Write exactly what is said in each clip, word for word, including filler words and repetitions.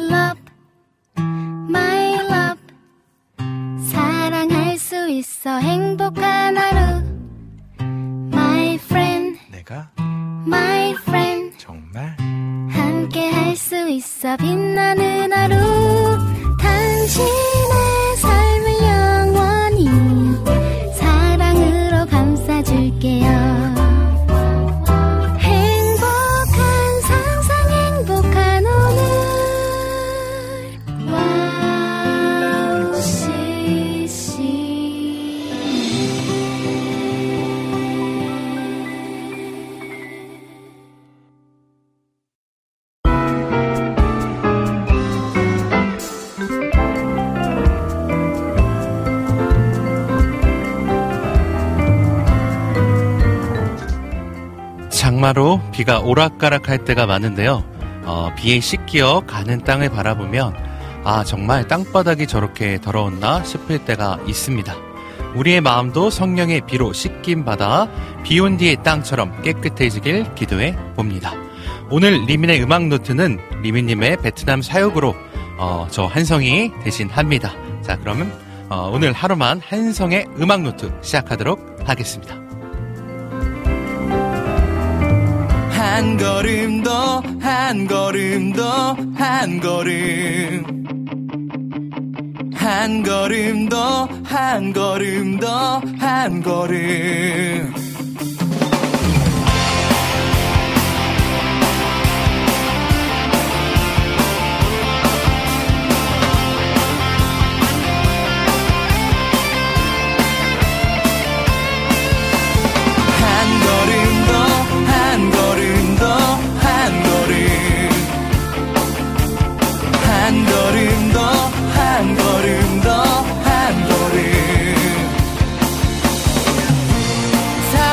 love, my love. 사랑할 수 있어 행복한 하루. My friend, 내가 my friend. 정말 함께 할 수 있어 빛나는 하루. 당신의 삶을 영원히 사랑으로 감싸줄게요. 장마로 비가 오락가락할 때가 많은데요. 어, 비에 씻기어 가는 땅을 바라보면 아 정말 땅바닥이 저렇게 더러웠나 싶을 때가 있습니다. 우리의 마음도 성령의 비로 씻김 받아 비 온 뒤의 땅처럼 깨끗해지길 기도해 봅니다. 오늘 리민의 음악 노트는 리민님의 베트남 사역으로 어, 저 한성이 대신합니다. 자 그러면 어, 오늘 하루만 한성의 음악 노트 시작하도록 하겠습니다. 한 걸음 더, 한 걸음 더, 한 걸음. 한 걸음 더, 한 걸음 더, 한 걸음. 한 걸음 더, 한 걸음 더, 한 걸음.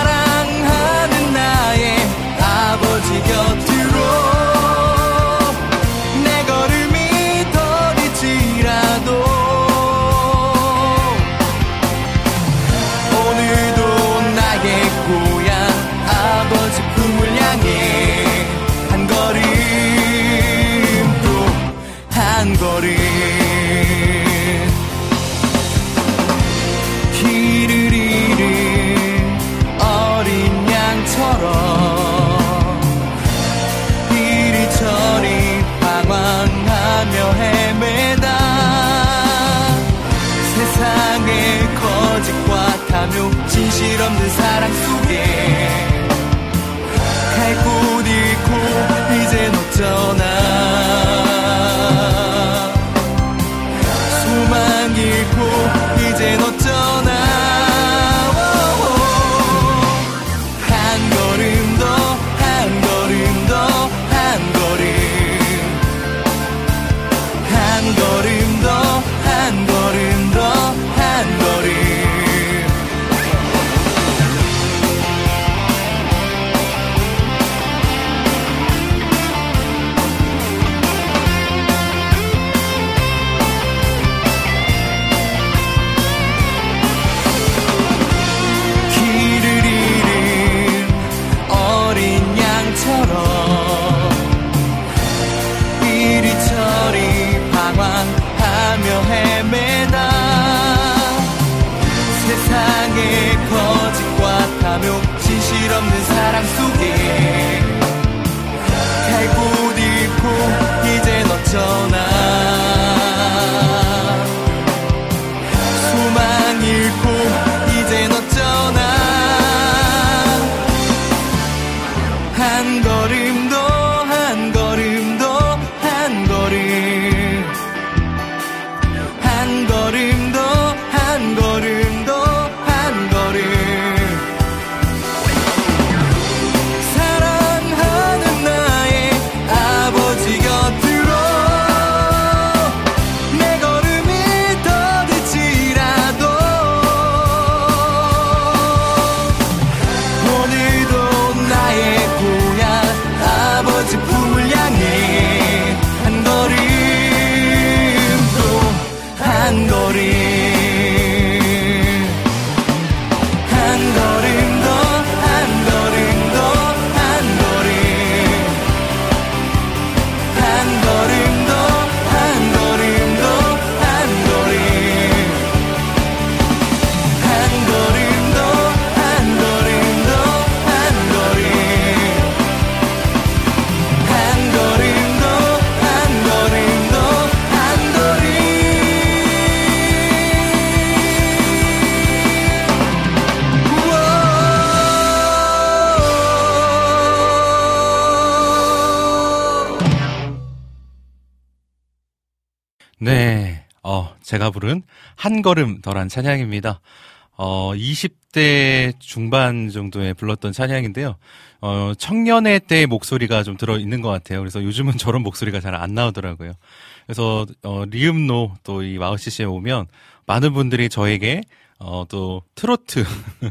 네, 어, 제가 부른 한 걸음 덜한 찬양입니다. 어, 이십 대 중반 정도에 불렀던 찬양인데요. 어, 청년의 때의 목소리가 좀 들어있는 것 같아요. 그래서 요즘은 저런 목소리가 잘 안 나오더라고요. 그래서, 어, 리음노 또 이 와우씨씨에 오면 많은 분들이 저에게, 어, 또 트로트,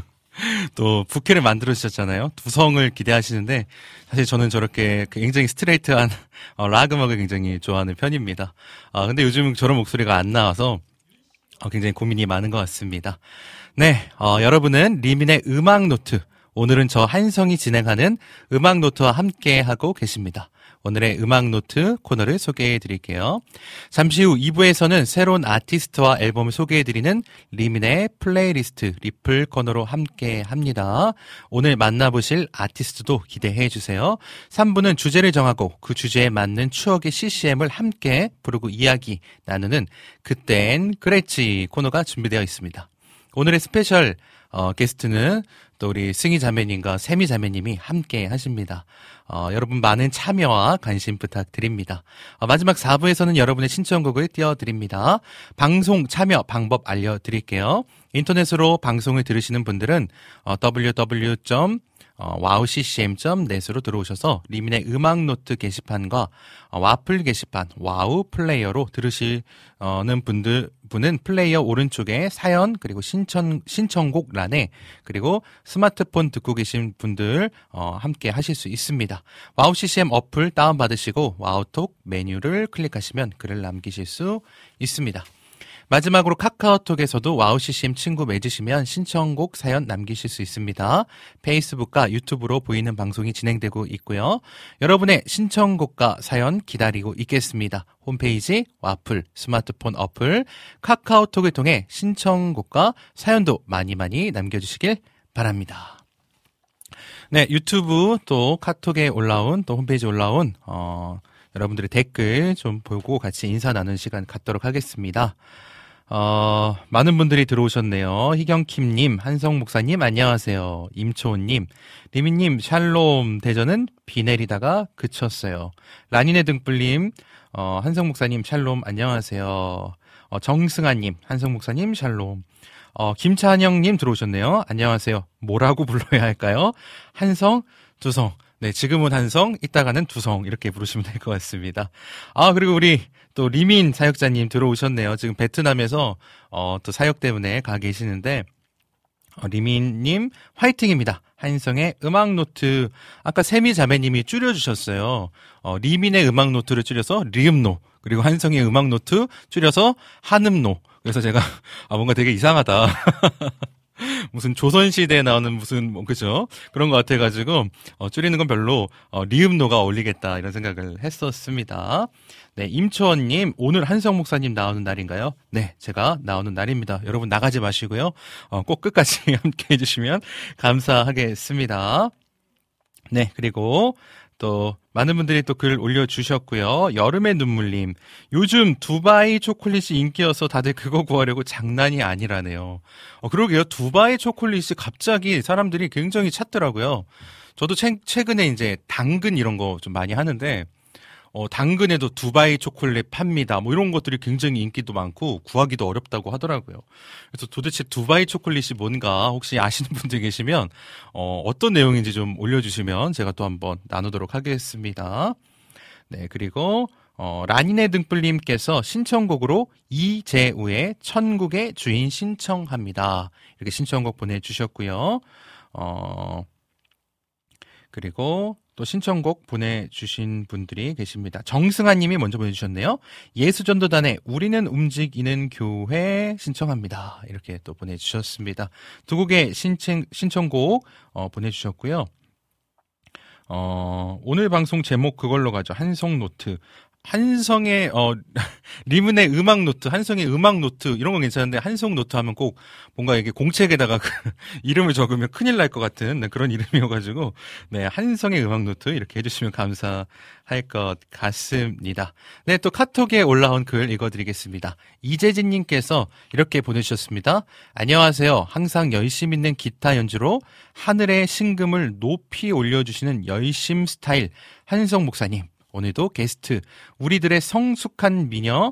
또 부캐를 만들어주셨잖아요. 두성을 기대하시는데 사실 저는 저렇게 굉장히 스트레이트한 어, 락 음악을 굉장히 좋아하는 편입니다. 아, 근데 요즘 저런 목소리가 안 나와서 어, 굉장히 고민이 많은 것 같습니다. 네, 어, 여러분은 리민의 음악노트, 오늘은 저 한성이 진행하는 음악노트와 함께 하고 계십니다. 오늘의 음악노트 코너를 소개해 드릴게요. 잠시 후 이 부에서는 새로운 아티스트와 앨범을 소개해 드리는 리민의 플레이리스트 리플 코너로 함께 합니다. 오늘 만나보실 아티스트도 기대해 주세요. 삼 부는 주제를 정하고 그 주제에 맞는 추억의 씨씨엠을 함께 부르고 이야기 나누는 그땐 그랬지 코너가 준비되어 있습니다. 오늘의 스페셜 어, 게스트는 또 우리 승희 자매님과 세미 자매님이 함께 하십니다. 어, 여러분 많은 참여와 관심 부탁드립니다. 어, 마지막 사 부에서는 여러분의 신청곡을 띄워드립니다. 방송 참여 방법 알려드릴게요. 인터넷으로 방송을 들으시는 분들은 어, 더블유 더블유 더블유 점 와우씨씨엠 점 넷으로 들어오셔서 리민의 음악노트 게시판과 어, 와플 게시판 와우 플레이어로 들으시는 분들 분은 플레이어 오른쪽에 사연 그리고 신청 신청곡 란에 그리고 스마트폰 듣고 계신 분들 어, 함께 하실 수 있습니다. 와우씨씨엠 어플 다운 받으시고 와우톡 메뉴를 클릭하시면 글을 남기실 수 있습니다. 마지막으로 카카오톡에서도 와우씨씨엠 친구 맺으시면 신청곡 사연 남기실 수 있습니다. 페이스북과 유튜브로 보이는 방송이 진행되고 있고요. 여러분의 신청곡과 사연 기다리고 있겠습니다. 홈페이지, 와플, 스마트폰 어플, 카카오톡을 통해 신청곡과 사연도 많이 많이 남겨주시길 바랍니다. 네, 유튜브 또 카톡에 올라온 또 홈페이지에 올라온 어, 여러분들의 댓글 좀 보고 같이 인사 나누는 시간 갖도록 하겠습니다. 어, 많은 분들이 들어오셨네요. 희경킴님, 한성 목사님, 안녕하세요. 임초원님, 리미님, 샬롬, 대전은 비 내리다가 그쳤어요. 라니네 등불님, 어, 한성 목사님, 샬롬, 안녕하세요. 어, 정승아님, 한성 목사님, 샬롬. 어, 김찬영님 들어오셨네요. 안녕하세요. 뭐라고 불러야 할까요? 한성, 두성. 네, 지금은 한성, 이따가는 두성 이렇게 부르시면 될 것 같습니다. 아, 그리고 우리 또 리민 사역자님 들어오셨네요. 지금 베트남에서 어, 또 사역 때문에 가 계시는데 어, 리민님 화이팅입니다. 한성의 음악노트. 아까 세미 자매님이 줄여주셨어요. 어, 리민의 음악노트를 줄여서 리음노, 그리고 한성의 음악노트 줄여서 한음노. 그래서 제가 아 뭔가 되게 이상하다. 무슨 조선시대에 나오는 무슨 뭐 그죠? 그런 것 같아가지고 어, 줄이는 건 별로 어, 리음노가 어울리겠다 이런 생각을 했었습니다. 네, 임초원님, 오늘 한성 목사님 나오는 날인가요? 네, 제가 나오는 날입니다. 여러분 나가지 마시고요. 어, 꼭 끝까지 함께 해주시면 감사하겠습니다. 네, 그리고 또 많은 분들이 또 글 올려주셨고요. 여름의 눈물님, 요즘 두바이 초콜릿이 인기여서 다들 그거 구하려고 장난이 아니라네요. 어, 그러게요. 두바이 초콜릿이 갑자기 사람들이 굉장히 찾더라고요. 저도 최, 최근에 이제 당근 이런 거 좀 많이 하는데 어, 당근에도 두바이 초콜릿 팝니다. 뭐 이런 것들이 굉장히 인기도 많고 구하기도 어렵다고 하더라고요. 그래서 도대체 두바이 초콜릿이 뭔가 혹시 아시는 분들 계시면 어, 어떤 내용인지 좀 올려주시면 제가 또 한번 나누도록 하겠습니다. 네, 그리고 어, 라니네 등불님께서 신청곡으로 이재우의 천국의 주인 신청합니다. 이렇게 신청곡 보내주셨고요. 어, 그리고 또 신청곡 보내주신 분들이 계십니다. 정승아 님이 먼저 보내주셨네요. 예수전도단의 우리는 움직이는 교회 신청합니다. 이렇게 또 보내주셨습니다. 두 곡의 신청, 신청곡 어, 보내주셨고요. 어, 오늘 방송 제목 그걸로 가죠. 한성노트. 한성의 어 리문의 음악 노트, 한성의 음악 노트 이런 건 괜찮은데 한성 노트 하면 꼭 뭔가 이게 공책에다가 그 이름을 적으면 큰일 날 것 같은 네, 그런 이름이어가지고 네 한성의 음악 노트 이렇게 해주시면 감사할 것 같습니다. 네, 또 카톡에 올라온 글 읽어드리겠습니다. 이재진님께서 이렇게 보내주셨습니다. 안녕하세요. 항상 열심 있는 기타 연주로 하늘의 신금을 높이 올려주시는 열심 스타일 한성 목사님. 오늘도 게스트 우리들의 성숙한 미녀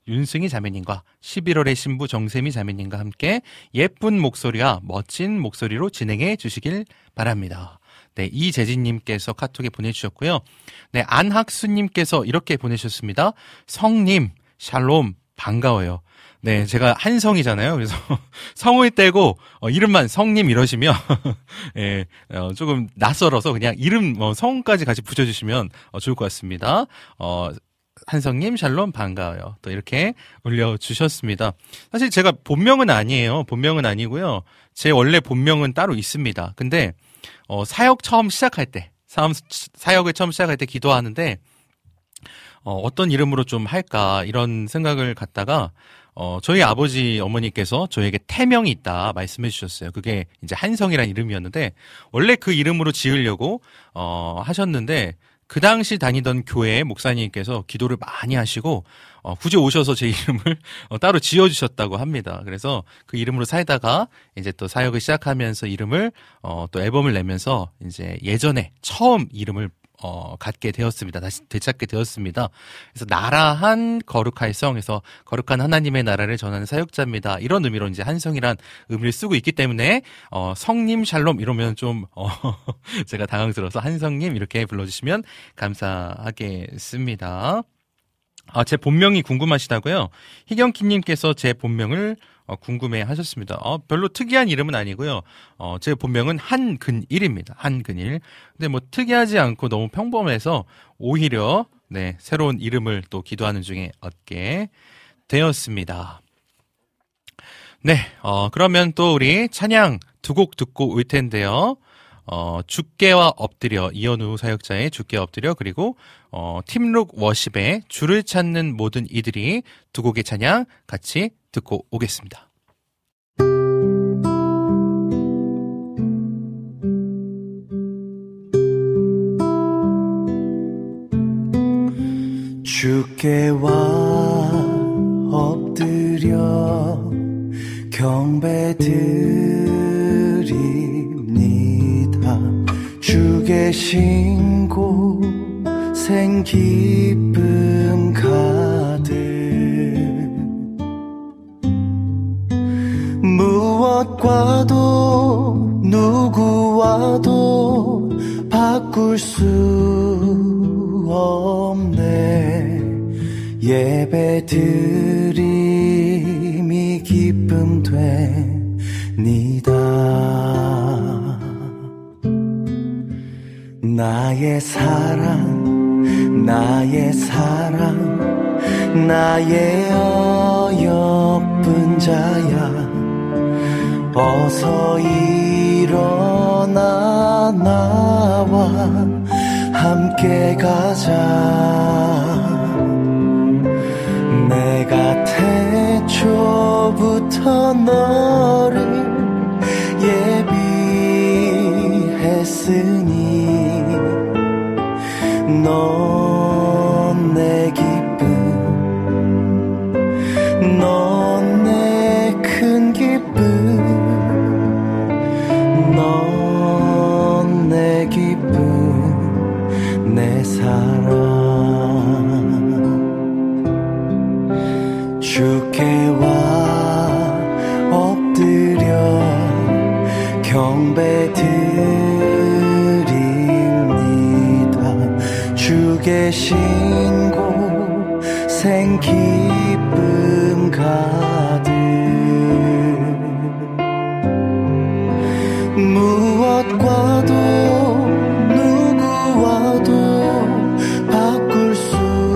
윤승희 자매님과 십일월의 신부 정세미 자매님과 함께 예쁜 목소리와 멋진 목소리로 진행해 주시길 바랍니다. 네, 이재진님께서 카톡에 보내주셨고요. 네, 안학수님께서 이렇게 보내주셨습니다. 성님, 샬롬, 반가워요. 네, 제가 한성이잖아요. 그래서 성을 떼고 어, 이름만 성님 이러시면 예, 어, 조금 낯설어서 그냥 이름 어, 성까지 같이 붙여주시면 어, 좋을 것 같습니다. 어, 한성님 샬롬 반가워요. 또 이렇게 올려주셨습니다. 사실 제가 본명은 아니에요. 본명은 아니고요. 제 원래 본명은 따로 있습니다. 근데 어, 사역 처음 시작할 때 사업, 사역을 처음 시작할 때 기도하는데 어, 어떤 이름으로 좀 할까 이런 생각을 갖다가 어, 저희 아버지 어머니께서 저에게 태명이 있다 말씀해 주셨어요. 그게 이제 한성이라는 이름이었는데, 원래 그 이름으로 지으려고, 어, 하셨는데, 그 당시 다니던 교회 목사님께서 기도를 많이 하시고, 어, 굳이 오셔서 제 이름을 어, 따로 지어주셨다고 합니다. 그래서 그 이름으로 살다가, 이제 또 사역을 시작하면서 이름을, 어, 또 앨범을 내면서, 이제 예전에 처음 이름을 어, 갖게 되었습니다. 다시 되찾게 되었습니다. 그래서 나라한 거룩할 성에서 거룩한 하나님의 나라를 전하는 사역자입니다. 이런 의미로 이제 한성이란 의미를 쓰고 있기 때문에, 어, 성님 샬롬 이러면 좀, 어, 제가 당황스러워서 한성님 이렇게 불러주시면 감사하겠습니다. 아, 제 본명이 궁금하시다고요? 희경키님께서 제 본명을 어, 궁금해 하셨습니다. 어, 별로 특이한 이름은 아니고요. 어, 제 본명은 한근일입니다. 한근일. 근데 뭐 특이하지 않고 너무 평범해서 오히려, 네, 새로운 이름을 또 기도하는 중에 얻게 되었습니다. 네, 어, 그러면 또 우리 찬양 두 곡 듣고 올 텐데요. 어, 주께와 엎드려, 이현우 사역자의 주께 엎드려, 그리고, 어, 팀룩 워십의 주를 찾는 모든 이들이 두 곡의 찬양 같이 듣고 오겠습니다. 주께와 엎드려 경배드립니다. 주 계신 곳엔 기쁨 가득, 무엇과도 누구와도 바꿀 수 없네. 예배드림이 기쁨 됩니다. 나의 사랑, 나의 사랑, 나의 어여쁜 자야, 어서 일어나 나와 함께 가자. 내가 태초부터 너를 예비했으니 넌 내 기쁨, 넌 내 큰 기쁨, 넌 내 기쁨, 내 사랑. 주께와 엎드려 경배드립니다. 주 계신 곳엔 기쁨 가득, 무엇과도 누구와도 바꿀 수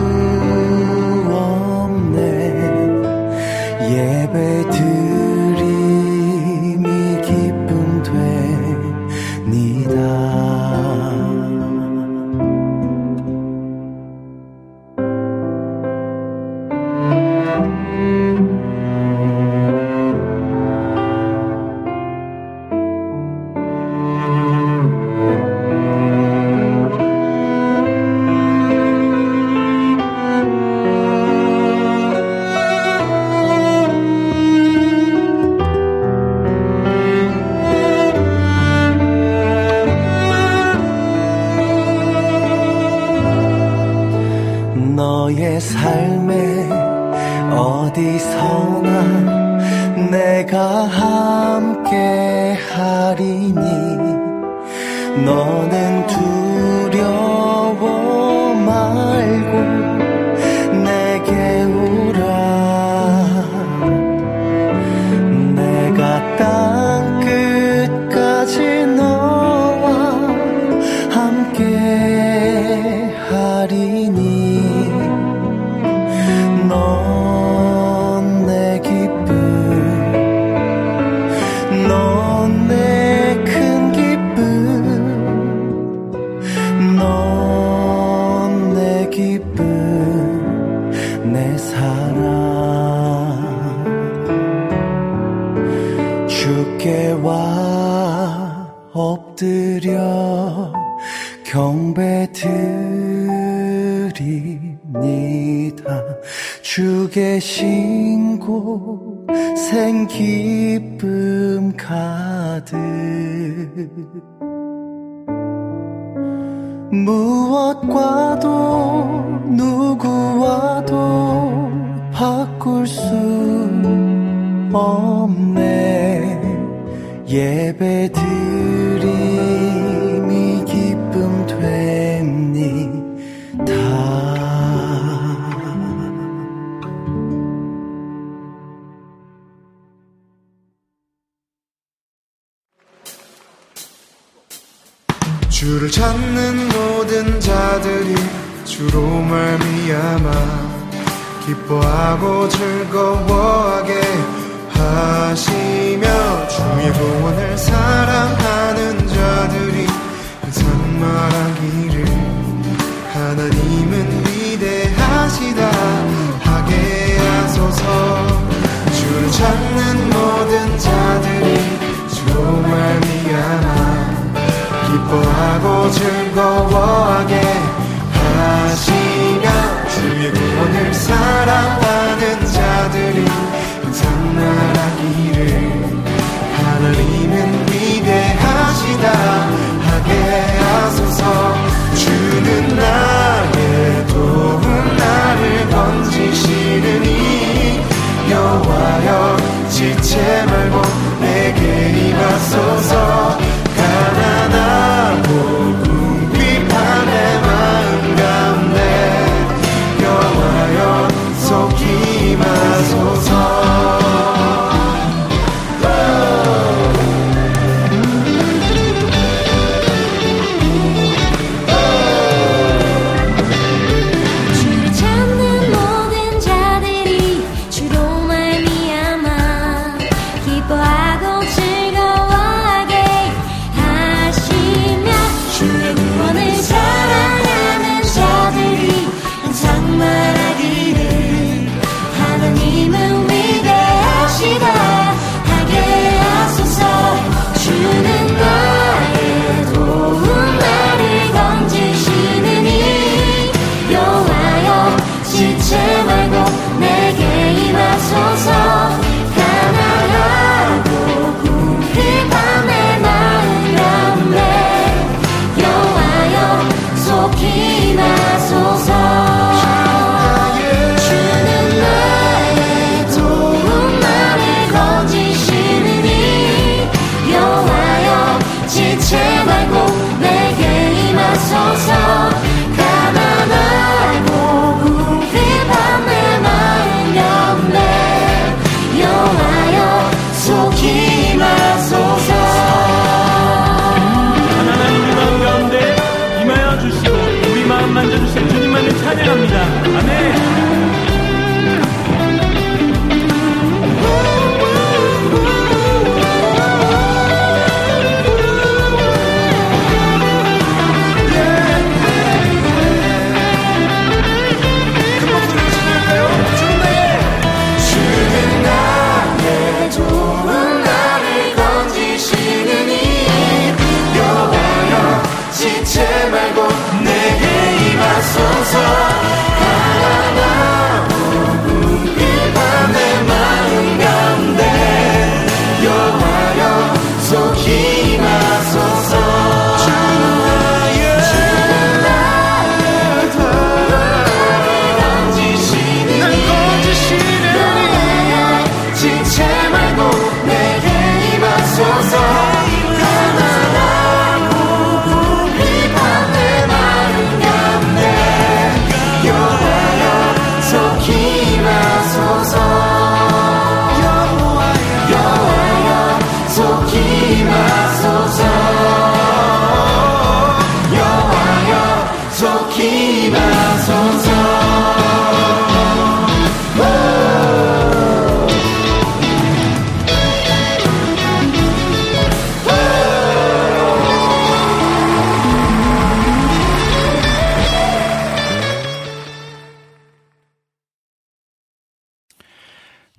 예배드림이 기쁨 됩니다. 삶에 어디서나 내가 함께 하리니 너는 두려워 말고 내게 오라. 내가 땅 끝까지 너와 함께 하리니 넌 내 기쁨, 넌 내 큰 기쁨, 넌 내 기쁨, 내 사랑. 주께 와 엎드려 경배드립니다. 주 계신 곳엔 기쁨 가득. 무엇과도 누구와도 바꿀 수 없네. 예배드림이 기쁨 됩니다. 주를 찾는 모든 자들이 주로 말미암아 기뻐하고 즐거워하게 하시며 주의 구원을 사랑하는 자들이 항상 말하기를 하나님은 위대하시다 하게 하소서. 주를 찾는 모든 자들이 주로 말미암아 기뻐하고 즐거워하게 하시며 주의 구원을 사랑하는 자들이 항상 말하기를 하나님은 위대하시다 하게 하소서. 주는 나의 도움 나를 건지시느니 여호와여 지체 말고 내게 임하소서. 가난하고 궁핍한 내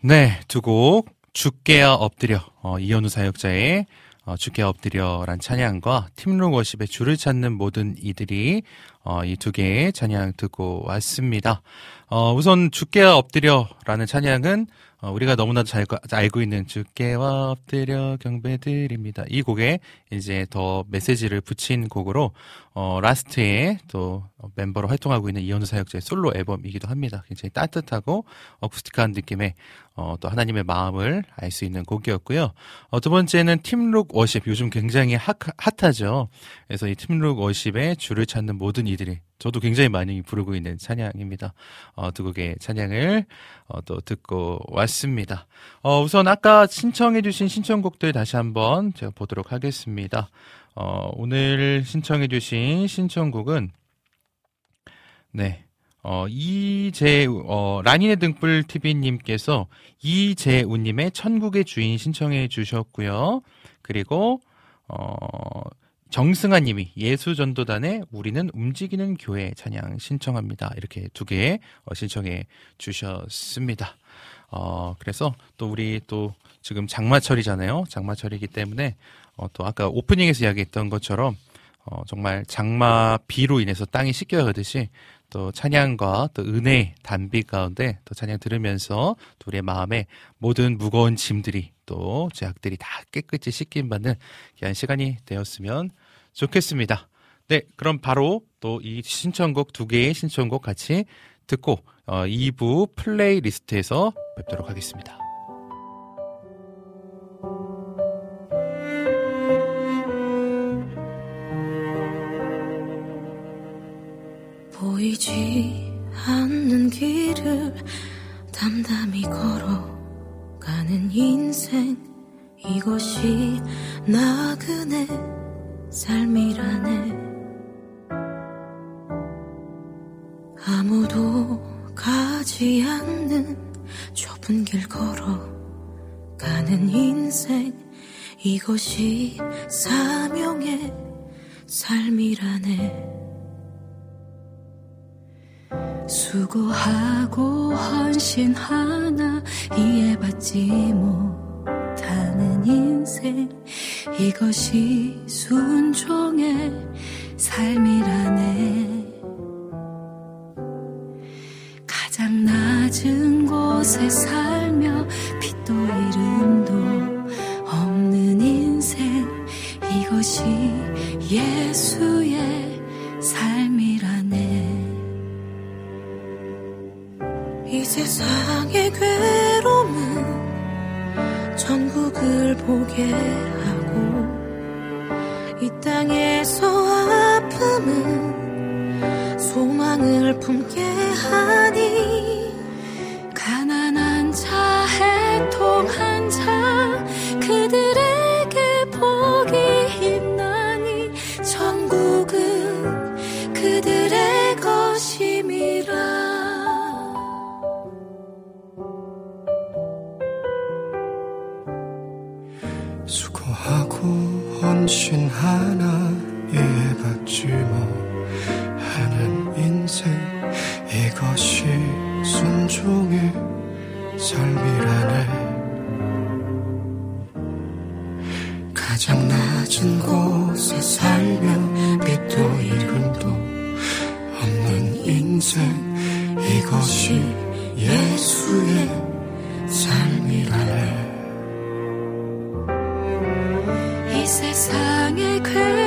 네, 두 곡 죽게야 엎드려, 어, 이현우 사역자의 어, 죽게야 엎드려란 찬양과 팀룩 워십의 주를 찾는 모든 이들이 어, 이 두 개의 찬양 듣고 왔습니다. 어, 우선 죽게야 엎드려라는 찬양은 어, 우리가 너무나도 잘 알고 있는 죽게와 엎드려 경배드립니다. 이 곡에 이제 더 메시지를 붙인 곡으로 어, 라스트에 또 멤버로 활동하고 있는 이현우 사역자의 솔로 앨범이기도 합니다. 굉장히 따뜻하고 어쿠스틱한 느낌의 어, 또 하나님의 마음을 알 수 있는 곡이었고요. 어, 두 번째는 팀룩 워십, 요즘 굉장히 핫, 핫하죠. 그래서 이 팀룩 워십의 주를 찾는 모든 이들이 저도 굉장히 많이 부르고 있는 찬양입니다. 어, 두 곡의 찬양을 어, 또 듣고 왔습니다. 어, 우선 아까 신청해주신 신청곡들 다시 한번 제가 보도록 하겠습니다. 어, 오늘 신청해주신 신청곡은 네. 어, 이재, 어, 라니네 등불 티비님께서 이재우님의 천국의 주인 신청해 주셨고요. 그리고, 어, 정승아님이 예수전도단의 우리는 움직이는 교회 찬양 신청합니다. 이렇게 두 개 신청해 주셨습니다. 어, 그래서 또 우리 또 지금 장마철이잖아요. 장마철이기 때문에, 어, 또 아까 오프닝에서 이야기했던 것처럼, 어, 정말 장마 비로 인해서 땅이 씻겨가듯이 또 찬양과 또 은혜의 단비 가운데 또 찬양 들으면서 또 우리의 마음에 모든 무거운 짐들이 또 죄악들이 다 깨끗이 씻김 받는 귀한 시간이 되었으면 좋겠습니다. 네, 그럼 바로 또 이 신청곡 두 개의 신청곡 같이 듣고 어, 이 부 플레이리스트에서 뵙도록 하겠습니다. 보이지 않는 길을 담담히 걸어가는 인생, 이것이 나그네 삶이라네. 아무도 가지 않는 좁은 길 걸어가는 인생, 이것이 사명의 삶이라네. 수고하고 헌신하나 이해받지 못하는 인생, 이것이 순종의 삶이라네. 가장 낮은 곳에 살며 빛도 이름도 없는 인생, 이것이 예수의 삶이라네. 이 세상의 괴로움은 천국을 보게 하고, 이 땅에서 아픔은 소망을 품게 하니, 가난한 자, 해통한 자, 그들에게 복이 있나니, 천국은 그들의 것임이라. 수고하고 헌신하나 이해받지 못하는 인생, 이것이 순종의 삶이라네. 가장 낮은 곳에 살며 빛도 이름도 없는 인생, 이것이 예수의 삶이라네. 이 세상의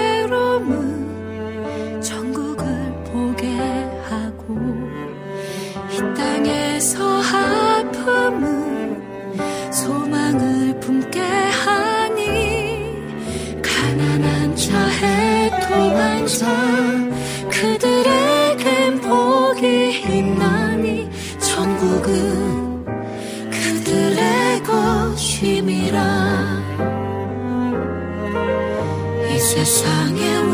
괴로움은 천국을 보게 하고, 이 땅에서 아픔은 소망을 품게 하니, 가난한 자, 해통한 자, 그들에겐 복이 있나니, 천국은 그들의 것임이라. 이 세상의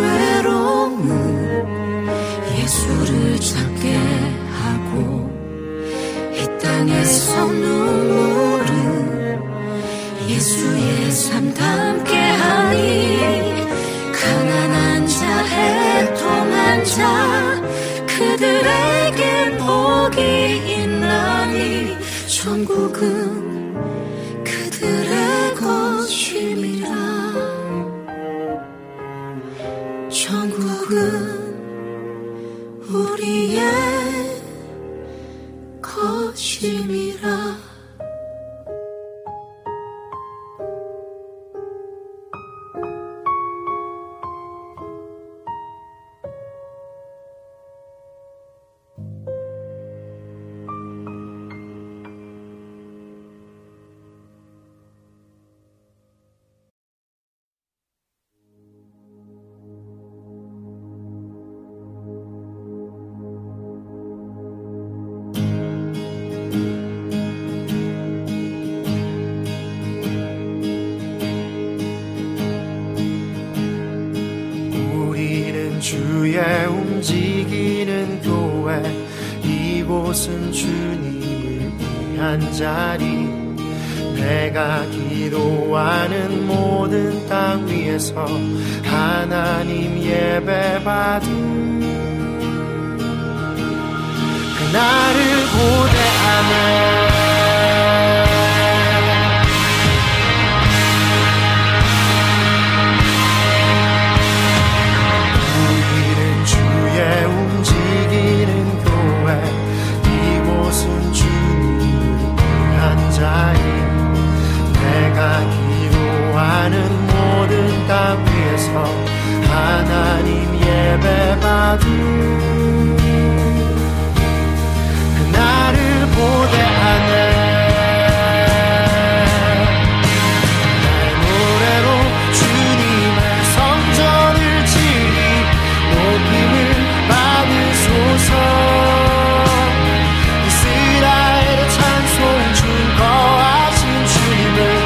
외로움은 예수를 찾게 하고, 이 땅에서 눈물은 예수의 삶 담게 하니, 가난한 자, 해통한 자, 그들에겐 복이 있나니, 천국은 교회 이곳은 주님을 위한 자리 내가 기도하는 모든 땅 위에서 하나님 예배받은 그날을 고대하네 우리는 주의 움직이는 교회 이곳은 주님을 위한 자리 내가 기도하는 모든 땅 위에서 하나님 예배받은 그날을 고대하네 나의 노래로 주님의 성전을 지니 높임을 받으소서 이스라엘의 찬송 중 거하신 주님을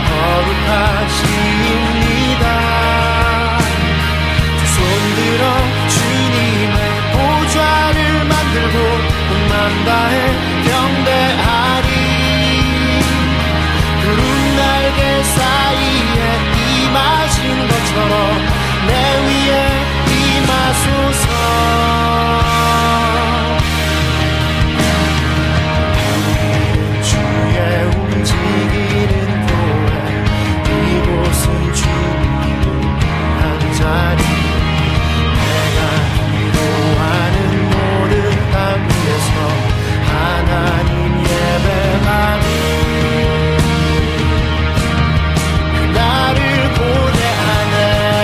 거룩하십니다 두 손 들어 주님의 보좌를 만들고 온 다해 경배하리 구름 날개 사이에 임하신 것처럼 내 위에 임하소서 주의 움직이는 교회 이곳은 주님을 위한 자리 내가 기도하는 모든 땅 위에서 하나님 예배받은 그날을 고대하네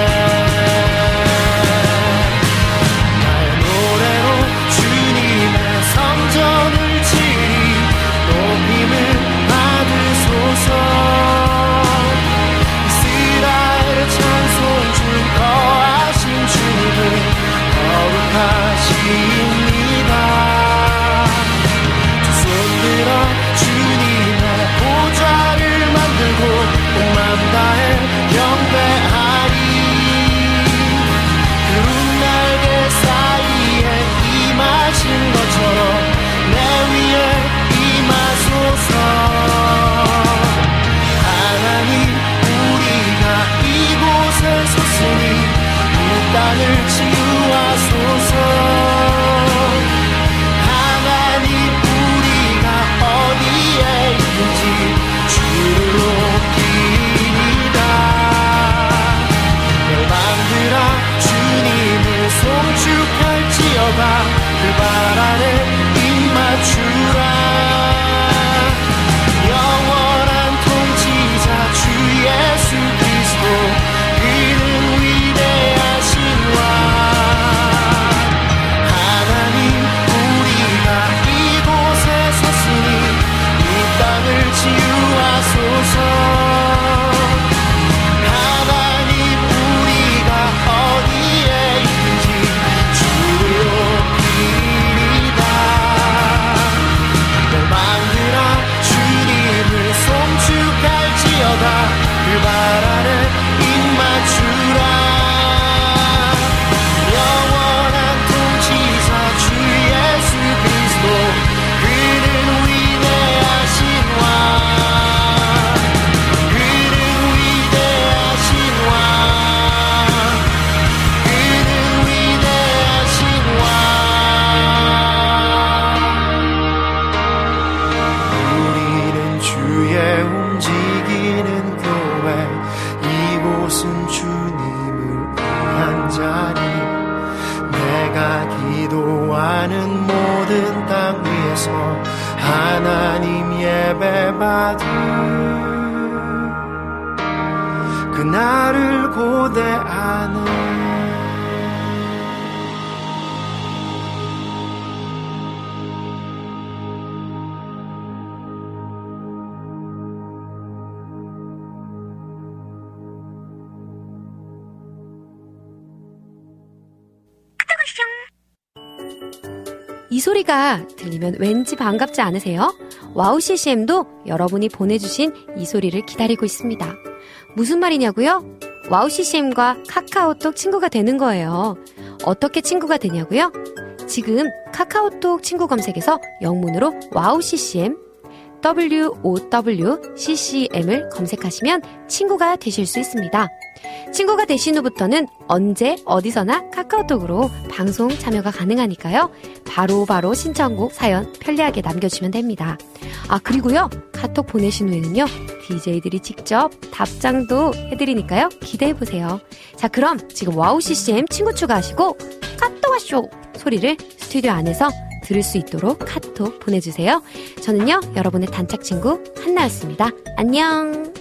나의 노래로 주님의 성전을 지니 높임을 받으소서 이스라엘의 찬송 중 거하신 주님을 거룩하십니다 주님의 보좌를 만들고 온 다해 경배하리 구름 날개 사이에 임하신 것처럼 내 위에 임하소서 하나님 우리가 이곳에 섰으니 이 땅을 치유하소서 어디에 있는지 주를 높이리다 열방들아 주님을 송축할지어다 그 발 아래 입 맞추라 영원한 통치자 주 예수 그리스도 그는 위대하신 왕 하나님 우리가 이곳에 섰으니 땅을 치유하소서 하나님 우리가 어디에 있는지 주를 높이리다 열방들아 주님을 송축할지어다 그 발 아래 입 맞추라 영원한 통치자 주 예수 그리스도 그는 위대하신 그는 위대하신 왕 그는 위대하신 왕 우리는 주의 움직이는 교회 이곳은 주님을 위한 자리 내가 기도하는 모든 땅 위에서 하나님 예배받은 그날을 고대하는 이 소리가 들리면 왠지 반갑지 않으세요? 와우 씨씨엠도 여러분이 보내주신 이 소리를 기다리고 있습니다. 무슨 말이냐고요? 와우 씨씨엠과 카카오톡 친구가 되는 거예요. 어떻게 친구가 되냐고요? 지금 카카오톡 친구 검색에서 영문으로 와우씨씨엠 더블유 오 더블유 씨 씨 엠을 검색하시면 친구가 되실 수 있습니다. 친구가 되신 후부터는 언제 어디서나 카카오톡으로 방송 참여가 가능하니까요. 바로바로 바로 신청곡 사연 편리하게 남겨주시면 됩니다. 아 그리고요 카톡 보내신 후에는요 디제이들이 직접 답장도 해드리니까요 기대해보세요. 자 그럼 지금 와우씨씨엠 친구 추가하시고 카톡 와쇼 소리를 스튜디오 안에서 들을 수 있도록 카톡 보내주세요. 저는요 여러분의 단짝 친구 한나였습니다. 안녕.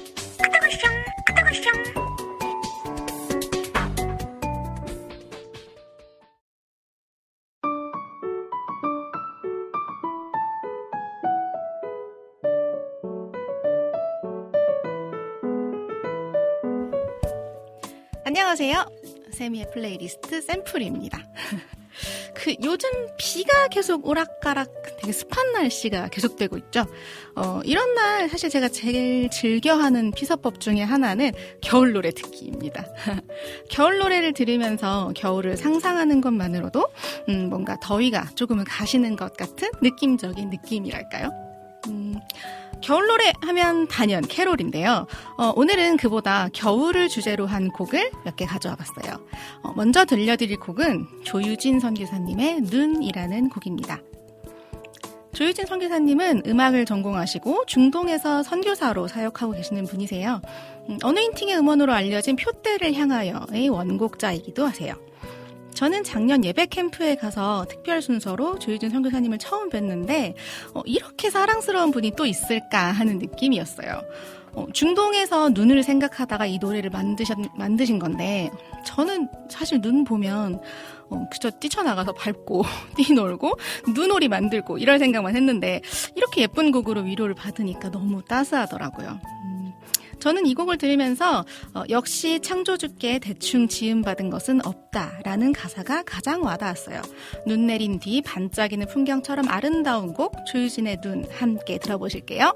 안녕하세요. 세미의 플레이리스트 샘플입니다. 그 요즘 비가 계속 오락가락 되게 습한 날씨가 계속되고 있죠. 어, 이런 날 사실 제가 제일 즐겨하는 피서법 중에 하나는 겨울 노래 듣기입니다. 겨울 노래를 들으면서 겨울을 상상하는 것만으로도 음, 뭔가 더위가 조금은 가시는 것 같은 느낌적인 느낌이랄까요? 음, 겨울 노래 하면 단연 캐롤인데요. 어, 오늘은 그보다 겨울을 주제로 한 곡을 몇 개 가져와 봤어요. 어, 먼저 들려드릴 곡은 조유진 선교사님의 눈이라는 곡입니다. 조유진 선교사님은 음악을 전공하시고 중동에서 선교사로 사역하고 계시는 분이세요. 음, 어노인팅의 음원으로 알려진 표대를 향하여의 원곡자이기도 하세요. 저는 작년 예배 캠프에 가서 특별 순서로 조유진 선교사님을 처음 뵀는데 어, 이렇게 사랑스러운 분이 또 있을까 하는 느낌이었어요. 어, 중동에서 눈을 생각하다가 이 노래를 만드셨, 만드신 건데 저는 사실 눈 보면 어, 그저 뛰쳐나가서 밟고 뛰놀고 눈오리 만들고 이럴 생각만 했는데 이렇게 예쁜 곡으로 위로를 받으니까 너무 따스하더라고요. 음. 저는 이 곡을 들으면서 어, 역시 창조주께 대충 지음받은 것은 없다라는 가사가 가장 와닿았어요. 눈 내린 뒤 반짝이는 풍경처럼 아름다운 곡 조유진의 눈 함께 들어보실게요.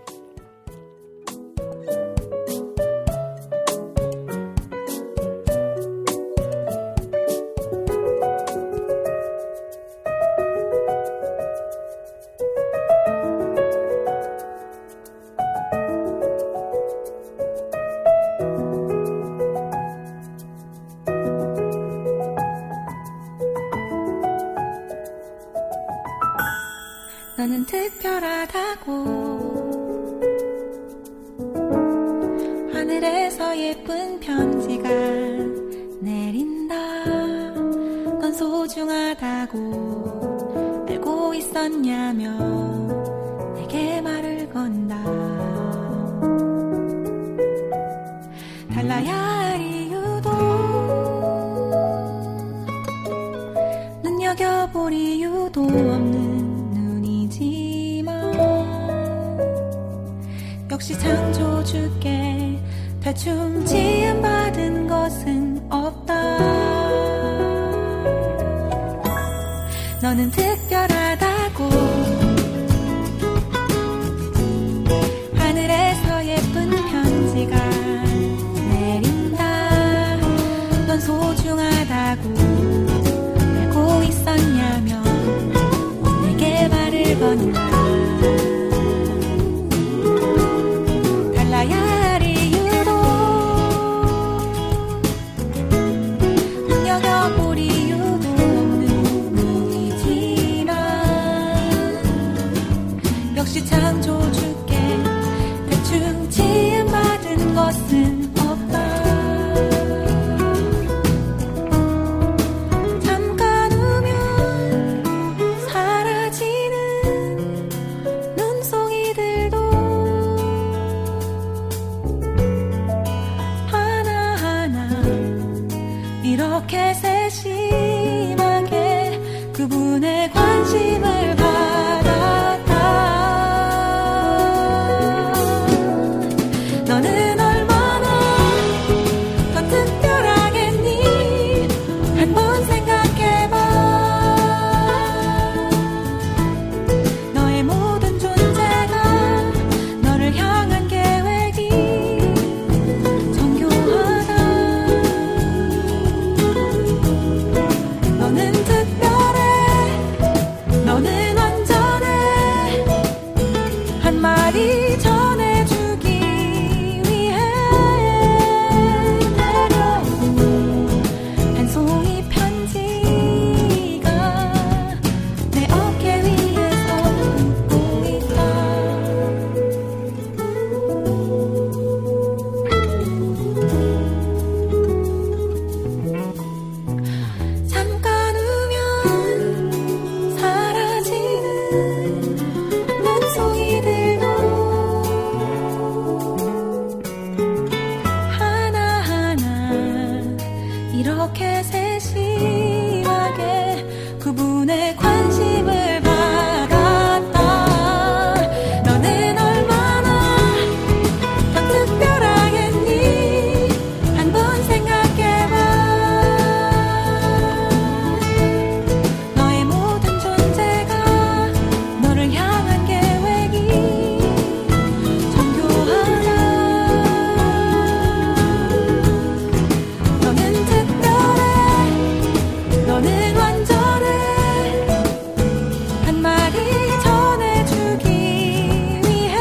너는 특별하다고 하늘에서 예쁜 편지가 내린다. 넌 소중하다고 알고 있었냐며 내게 말을 건다. 달라야 할 이유도 눈여겨볼 이유도 없는 역시 창조주께 대충 지음받은 것은 없다. 너는 특별하다고 하늘에서 예쁜 편지가 내린다. 넌 소중하다고 알고 있었냐며 내게 말을 건다. 달라야 할 이유도 눈여겨볼 이유도 없는 눈이지만 역시 창조주께 대충 지음받은 것은 없다. 잠깐 우면 사라지는 눈송이들도 하나하나 이렇게 세심하게 그분의 관심을 받았다. 너는 얼마나 더 특별하겠니? 한번 생각해봐. 너의 모든 존재가 너를 향한 계획이 정교하다. 너는 특별해. 너는 완전해. 한마디 전해주기 위해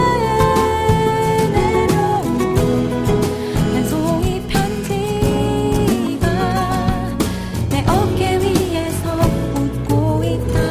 내려온 한 송이 편지가 내 어깨 위에서 웃고 있다.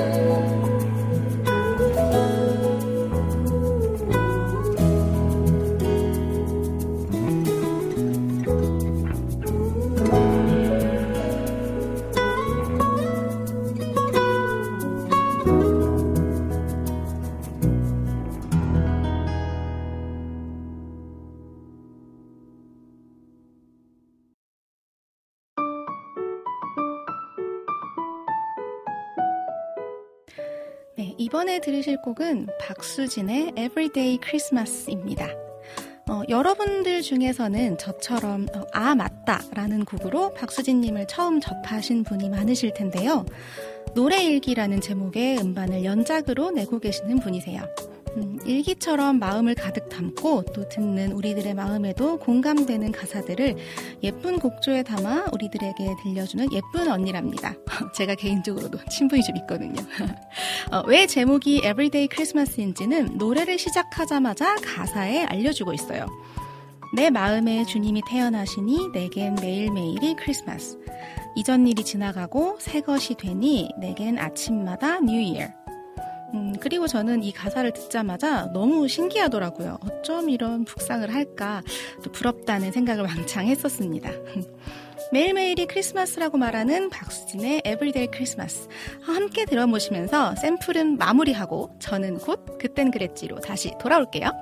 네, 이번에 들으실 곡은 박수진의 Everyday Christmas입니다. 어, 여러분들 중에서는 저처럼 어, 아 맞다 라는 곡으로 박수진님을 처음 접하신 분이 많으실 텐데요. 노래일기라는 제목의 음반을 연작으로 내고 계시는 분이세요. 음, 일기처럼 마음을 가득 담고 또 듣는 우리들의 마음에도 공감되는 가사들을 예쁜 곡조에 담아 우리들에게 들려주는 예쁜 언니랍니다. 제가 개인적으로도 친분이 좀 있거든요. 어, 왜 제목이 Everyday Christmas인지는 노래를 시작하자마자 가사에 알려주고 있어요. 내 마음에 주님이 태어나시니 내겐 매일매일이 크리스마스. 이전 일이 지나가고 새 것이 되니 내겐 아침마다 뉴 이어. 음, 그리고 저는 이 가사를 듣자마자 너무 신기하더라고요. 어쩜 이런 북상을 할까, 또 부럽다는 생각을 왕창 했었습니다. 매일매일이 크리스마스라고 말하는 박수진의 Everyday Christmas. 함께 들어보시면서 샘플은 마무리하고 저는 곧 그땐 그랬지로 다시 돌아올게요.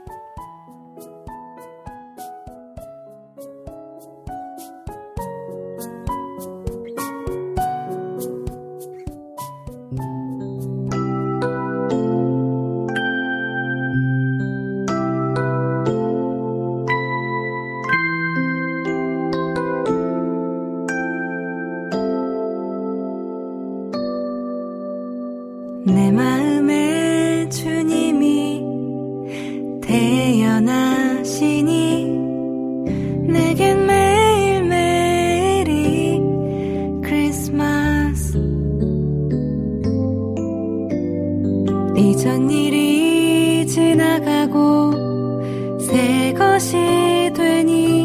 내 마음에 주님이 태어나시니 내겐 매일매일이 크리스마스. 이전 일이 지나가고 새 것이 되니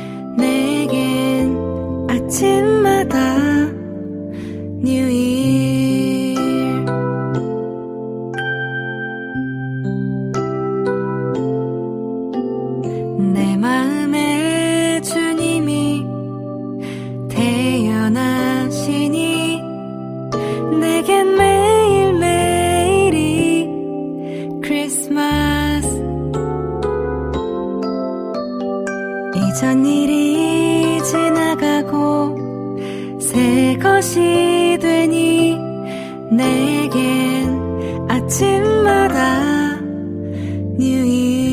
내겐 아침마다 뉴 이어. 내 마음에 주님이 태어나시니 내겐 매일매일이 크리스마스. 이전 일이 지나가고 새 것이 되니 내겐 아침마다 뉴 이어.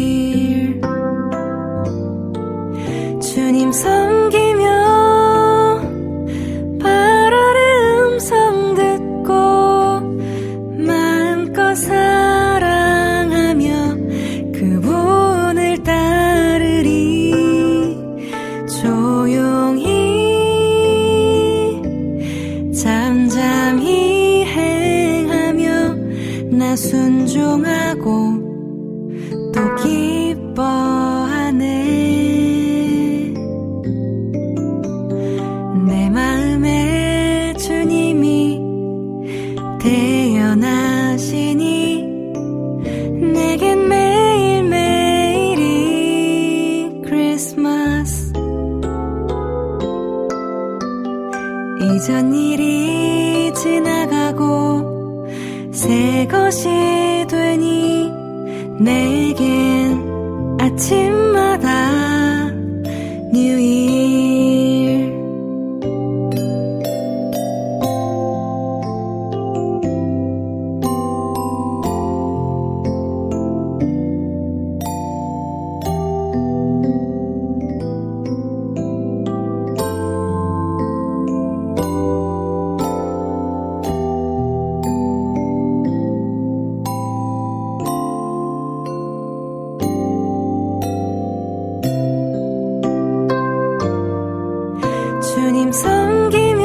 주님 섬기며 발언의 음성 듣고 마음껏 사랑하며 그분을 따르리. 조용히 잠잠히 행하며 나 순종하고 또 기뻐하네. 내 마음에 주님이 태어나시니 내겐 매일매일이 크리스마스. 이전 일이 지나가고 새 것이 되니 내겐 아침마다 New Year. 주님 섬기며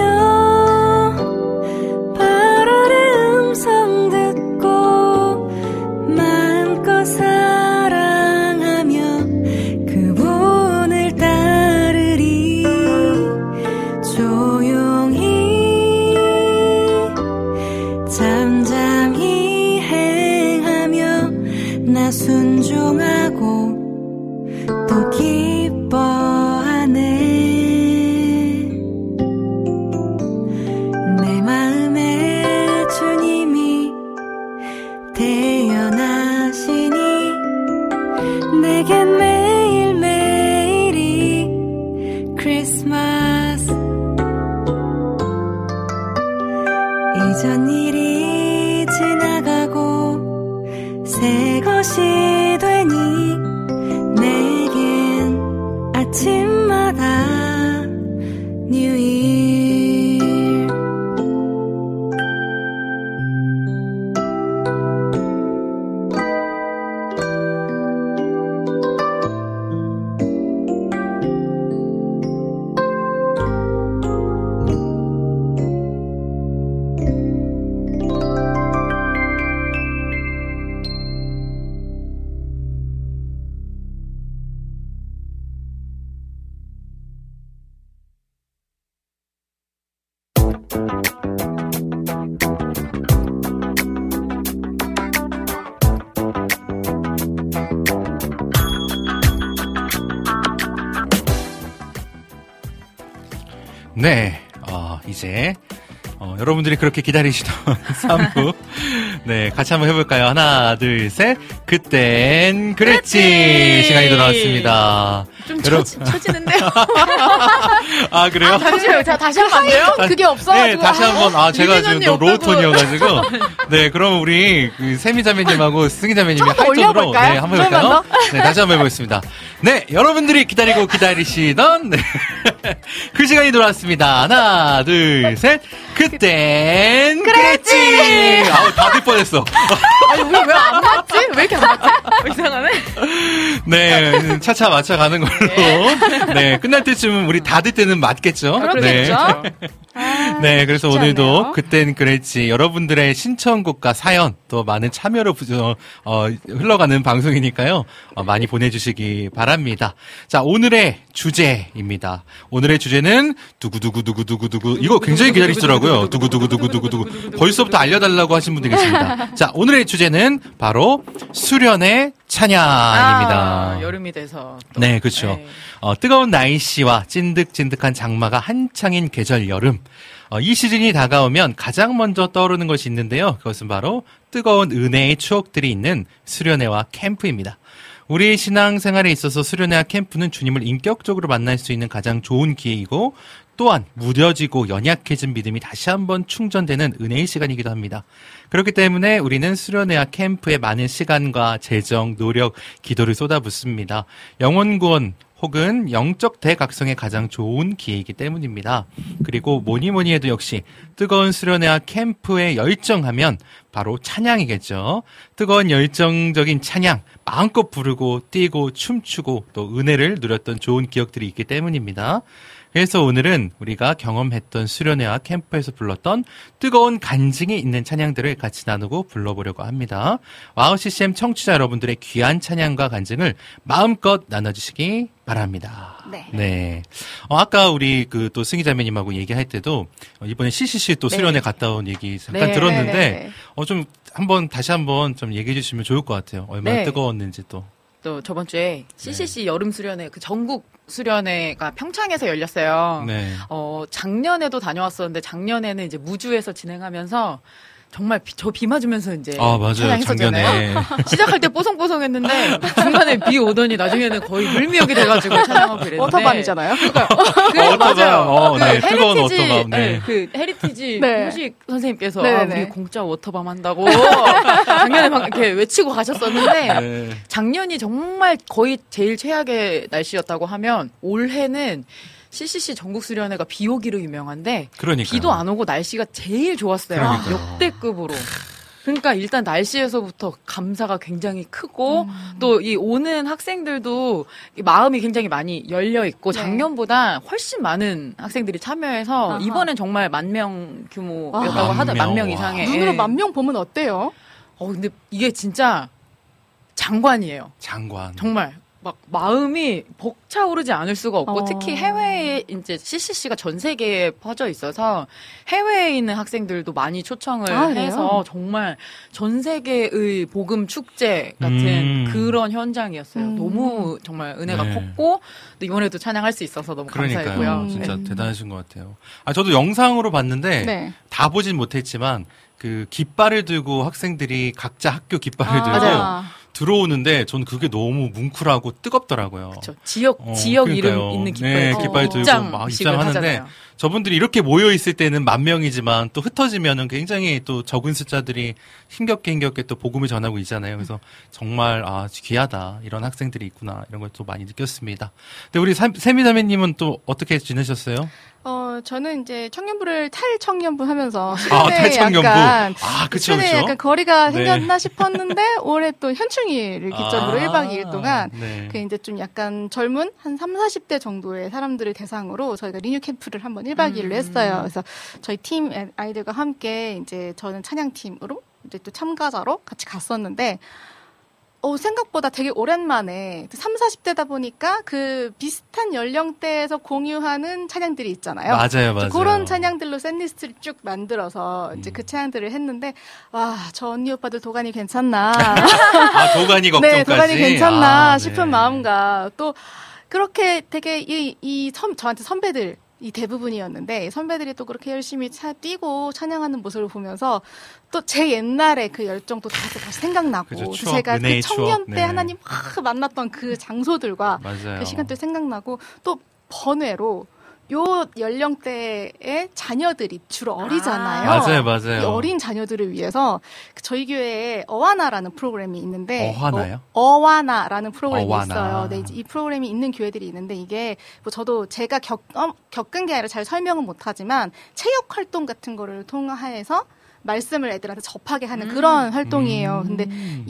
바라는 음성 듣고 마음껏 사랑하며 그분을 따르리. 조용히 잠잠히 행하며 나 순종하고 또 기뻐하네. 내 마음에 주님이 태어나시니 내겐 매일매일이 크리스마스. 이전 일이 지나가고 새 것이 되니 내겐 아침마다 New Year. 네, 어, 이제 어, 여러분들이 그렇게 기다리시던 삼 부 네, 같이 한번 해볼까요? 하나, 둘, 셋. 그땐 그랬지. 그랬지. 시간이 돌아왔습니다. 좀 처지, 처지는데요? 아, 그래요? 아, 잠시만요. 자, 다시 하면 안 돼요? 그게 없어가지고. 네, 다시 한 번. 아, 제가 지금 또 로우톤이어가지고. 네, 그럼 우리 그 세미자매님하고 승희자매님이 하이톤으로 네, 한번 해볼까요? 네, 다시 한번 해보겠습니다. 네, 여러분들이 기다리고 기다리시던 네. 그 시간이 돌아왔습니다. 하나, 둘, 셋. 그땐 그랬지. 그랬지. 아우, 다 될 뻔했어. 아니, 우리 왜 안 맞지? 왜 이렇게 안 맞지? 이상하네. 네, 차차 맞춰가는 걸로. 네, 끝날 때쯤은 우리 다 될 때는 맞겠죠? 그렇겠죠. 네. 아, 네, 그래서 오늘도 않네요. 그땐 그랬지. 여러분들의 신청곡과 사연 또 많은 참여로 어, 흘러가는 방송이니까요. 어, 많이 보내주시기 바랍니다. 자, 오늘의 주제입니다. 오늘의 주제는 두구두구두구두구두구. 이거 굉장히 기다리시더라고요. 두구두구두구두구두구. 벌써부터 알려달라고 하신 분들이 계십니다. 자, 오늘의 주제는 바로 수련의 찬양입니다. 아, 여름이 돼서. 또. 네, 그렇죠. 어, 뜨거운 날씨와 찐득찐득한 장마가 한창인 계절 여름. 어, 이 시즌이 다가오면 가장 먼저 떠오르는 것이 있는데요. 그것은 바로 뜨거운 은혜의 추억들이 있는 수련회와 캠프입니다. 우리 신앙생활에 있어서 수련회와 캠프는 주님을 인격적으로 만날 수 있는 가장 좋은 기회이고 또한 무뎌지고 연약해진 믿음이 다시 한번 충전되는 은혜의 시간이기도 합니다. 그렇기 때문에 우리는 수련회와 캠프에 많은 시간과 재정, 노력, 기도를 쏟아붓습니다. 영혼 구원 혹은 영적 대각성에 가장 좋은 기회이기 때문입니다. 그리고 뭐니 뭐니 해도 역시 뜨거운 수련회와 캠프에 열정하면 바로 찬양이겠죠. 뜨거운 열정적인 찬양, 마음껏 부르고 뛰고 춤추고 또 은혜를 누렸던 좋은 기억들이 있기 때문입니다. 그래서 오늘은 우리가 경험했던 수련회와 캠프에서 불렀던 뜨거운 간증이 있는 찬양들을 같이 나누고 불러보려고 합니다. 와우 씨씨엠 청취자 여러분들의 귀한 찬양과 간증을 마음껏 나눠주시기 바랍니다. 네. 네. 어, 아까 우리 그 또 승희자매님하고 얘기할 때도 이번에 씨씨씨 또 수련회 네. 갔다 온 얘기 잠깐 네. 들었는데 네. 어, 좀 한번 다시 한번 좀 얘기해 주시면 좋을 것 같아요. 얼마나 네. 뜨거웠는지 또. 또 저번 주에 씨씨씨 네. 여름 수련회 그 전국 수련회가 평창에서 열렸어요. 네. 어, 작년에도 다녀왔었는데 작년에는 이제 무주에서 진행하면서 정말 비, 저 비 맞으면서 이제 아, 맞아요. 찬양했었잖아요. 시작할 때 뽀송뽀송했는데 중간에 비 오더니 나중에는 거의 물미역이 돼가지고 찬양하고 그랬는데 워터밤이잖아요. 그러니까 그, 어, 맞아요. 어, 그 네, 뜨거운 헤리티지, 워터밤. 네. 네, 그 헤리티지 네. 후식 선생님께서 네, 아, 네. 우리 공짜 워터밤 한다고 작년에 막 이렇게 외치고 가셨었는데 네. 작년이 정말 거의 제일 최악의 날씨였다고 하면 올해는 씨씨씨 전국 수련회가 비 오기로 유명한데 그러니까요. 비도 안 오고 날씨가 제일 좋았어요. 그러니까요. 역대급으로. 그러니까 일단 날씨에서부터 감사가 굉장히 크고 음. 또 이 오는 학생들도 마음이 굉장히 많이 열려 있고 네. 작년보다 훨씬 많은 학생들이 참여해서 아하. 이번엔 정말 만 명 규모였다고 아, 하더라고요. 만 명 와. 이상의. 눈으로 예. 만 명 보면 어때요? 어 근데 이게 진짜 장관이에요. 장관. 정말 막 마음이 벅차오르지 않을 수가 없고 어. 특히 해외에 이제 씨씨씨가 전 세계에 퍼져 있어서 해외에 있는 학생들도 많이 초청을 아, 그래요? 해서 정말 전 세계의 복음 축제 같은 음. 그런 현장이었어요. 음. 너무 정말 은혜가 네. 컸고 또 이번에도 찬양할 수 있어서 너무 그러니까요. 감사했고요. 음. 진짜 네. 대단하신 것 같아요. 아, 저도 영상으로 봤는데 네. 다 보진 못했지만 그 깃발을 들고 학생들이 각자 학교 깃발을 아, 들고 맞아요. 들어오는데 전 그게 너무 뭉클하고 뜨겁더라고요. 그렇죠. 지역 어, 지역 그러니까요. 이름 있는 깃발, 네, 어, 깃발 들고 입장 막 식을 입장하는데 하잖아요. 저분들이 이렇게 모여 있을 때는 만 명이지만 또 흩어지면은 굉장히 또 적은 숫자들이 힘겹게 힘겹게 또 복음을 전하고 있잖아요. 그래서 정말 아 귀하다 이런 학생들이 있구나 이런 걸 또 많이 느꼈습니다. 근데 우리 세미다매님은 또 어떻게 지내셨어요? 어, 저는 이제 청년부를 탈 청년부 하면서 아, 탈 청년부. 약간 아, 그쵸, 최근에 그쵸. 약간 거리가 네. 생겼나 싶었는데 올해 또 현충일을 기점으로 아, 일 박 이 일 동안 네. 그 이제 좀 약간 젊은 한 삼사십 대 정도의 사람들을 대상으로 저희가 리뉴 캠프를 한번 일 박 이 일로 했어요. 그래서 저희 팀 아이들과 함께 이제 저는 찬양팀으로 이제 또 참가자로 같이 갔었는데 어, 생각보다 되게 오랜만에 삼사십 대다 보니까 그 비슷한 연령대에서 공유하는 찬양들이 있잖아요. 맞아요, 맞아요. 그런 찬양들로 샌리스트를 쭉 만들어서 이제 그 찬양들을 했는데 와, 저 언니 오빠들 도가니 괜찮나? 아, 도가니 걱정까지. 네, 도가니 괜찮나 아, 싶은 네. 마음과 또 그렇게 되게 이, 이 선, 저한테 선배들 이 대부분이었는데 선배들이 또 그렇게 열심히 차 뛰고 찬양하는 모습을 보면서 또 제 옛날에 그 열정도 다시 다시 생각나고 그죠, 추억, 제가 그 은혜의 청년 추억. 때 네. 하나님 막 만났던 그 장소들과 맞아요. 그 시간들 생각나고 또 번외로 요 연령대의 자녀들이 주로 어리잖아요. 맞아요, 맞아요. 이 어린 자녀들을 위해서 저희 교회에 어와나라는 프로그램이 있는데 어화나요? 어, 어와나라는 프로그램이 어와나. 있어요. 네, 이제 이 프로그램이 있는 교회들이 있는데 이게 뭐 저도 제가 겪, 어, 겪은 게 아니라 잘 설명은 못하지만 체육 활동 같은 거를 통해서 말씀을 애들한테 접하게 하는 음. 그런 활동이에요. 음. 근데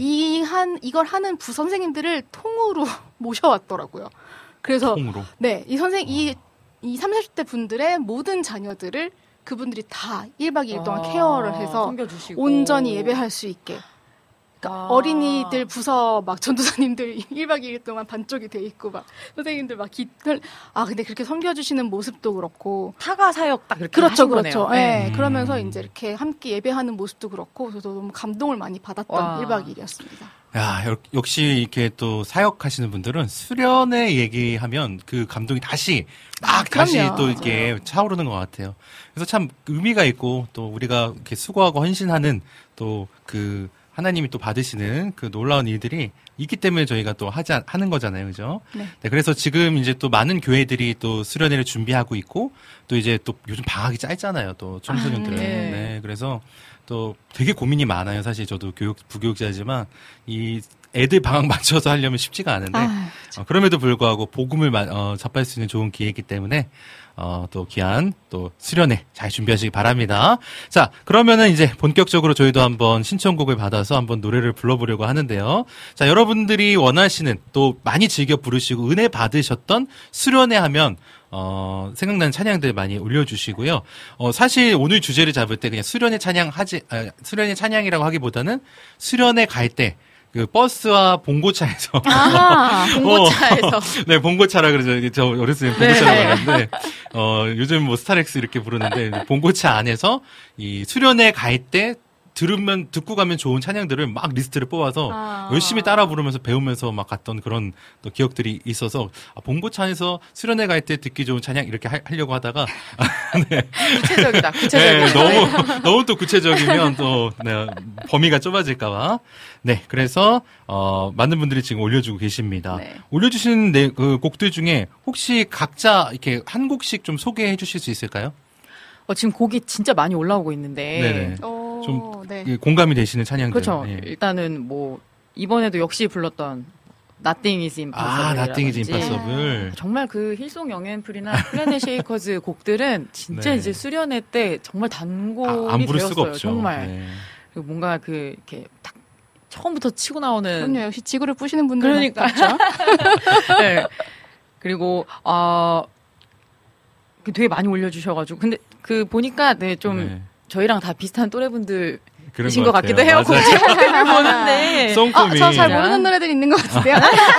이 한 이걸 하는 부 선생님들을 통으로 모셔왔더라고요. 그래서 통으로. 네, 이 선생 이 이 삼사십 대 분들의 모든 자녀들을 그분들이 다 일 박 이 일 동안 아, 케어를 해서 섬겨주시고. 온전히 예배할 수 있게. 그러니까 아. 어린이들 부서 막 전도사님들 일 박 이 일 동안 반쪽이 돼 있고 막 선생님들 막 기들 아 근데 그렇게 섬겨주시는 모습도 그렇고 타가 사역 딱 이렇게 그렇죠 하신 그렇죠. 거네요. 네. 음. 그러면서 이제 이렇게 함께 예배하는 모습도 그렇고 저도 너무 감동을 많이 받았던 와. 일 박 이 일이었습니다. 야, 역- 역시 이렇게 또 사역하시는 분들은 수련회 얘기하면 그 감동이 다시 막 아, 다시 그럼요. 또 이렇게 차오르는 것 같아요. 그래서 참 의미가 있고 또 우리가 이렇게 수고하고 헌신하는 또 그 하나님이 또 받으시는 그 놀라운 일들이 있기 때문에 저희가 또 하지, 않- 하는 거잖아요. 그죠? 네. 네, 그래서 지금 이제 또 많은 교회들이 또 수련회를 준비하고 있고 또 이제 또 요즘 방학이 짧잖아요. 또 청소년들은. 아, 네. 네, 그래서 또 되게 고민이 많아요. 사실 저도 교육, 부교육자지만 이 애들 방학 맞춰서 하려면 쉽지가 않은데 아, 어, 그럼에도 불구하고 복음을 마- 어, 접할 수 있는 좋은 기회이기 때문에 어, 또 귀한 또 수련회 잘 준비하시기 바랍니다. 자, 그러면은 이제 본격적으로 저희도 한번 신청곡을 받아서 한번 노래를 불러보려고 하는데요. 자, 여러분들이 원하시는 또 많이 즐겨 부르시고 은혜 받으셨던 수련회 하면 어, 생각나는 찬양들 많이 올려주시고요. 어, 사실 오늘 주제를 잡을 때 그냥 수련회 찬양 하지, 아, 수련회 찬양이라고 하기보다는 수련회 갈 때 그 버스와 봉고차에서 아, 봉고차에서. 어, 네, 봉고차라 그러죠. 이게 저 어렸을 때 네. 봉고차라고 하는데 어, 요즘 뭐 스타렉스 이렇게 부르는데 봉고차 안에서 이 수련회 갈 때 들으면 듣고 가면 좋은 찬양들을 막 리스트를 뽑아서 아. 열심히 따라 부르면서 배우면서 막 갔던 그런 또 기억들이 있어서 아, 봉고차에서 수련회 갈 때 듣기 좋은 찬양 이렇게 하, 하려고 하다가 네. 구체적이다. 구체적이다. 네, 너무 너무 또 구체적이면 또 네, 범위가 좁아질까봐. 네, 그래서 어, 많은 분들이 지금 올려주고 계십니다. 네. 올려주신 네, 그 곡들 중에 혹시 각자 이렇게 한 곡씩 좀 소개해 주실 수 있을까요? 어, 지금 곡이 진짜 많이 올라오고 있는데. 네네. 오, 좀 네. 공감이 되시는 찬양들. 그렇죠. 네. 일단은 뭐 이번에도 역시 불렀던 Nothing is Impossible. 아, Nothing is Impossible. 정말 그 힐송 영앤프리나 플래닛 쉐이커즈 곡들은 진짜 네. 이제 수련회 때 정말 단골이 아, 안 부를 되었어요. 수가 없죠. 정말. 네. 그리고 뭔가 그 이렇게 딱 처음부터 치고 나오는. 그럼요. 역시 지구를 부시는 분들 그러니까. 맞죠? 네. 그리고 아 되게 많이 올려주셔가지고 근데 그 보니까 네 좀 네. 저희랑 다 비슷한 또래분들. 그런 이신 것 같아요. 같기도 해요. 맞아요. 곡들을 보는데. 송 어, 저 잘 모르는 노래들이 있는 것 같은데요.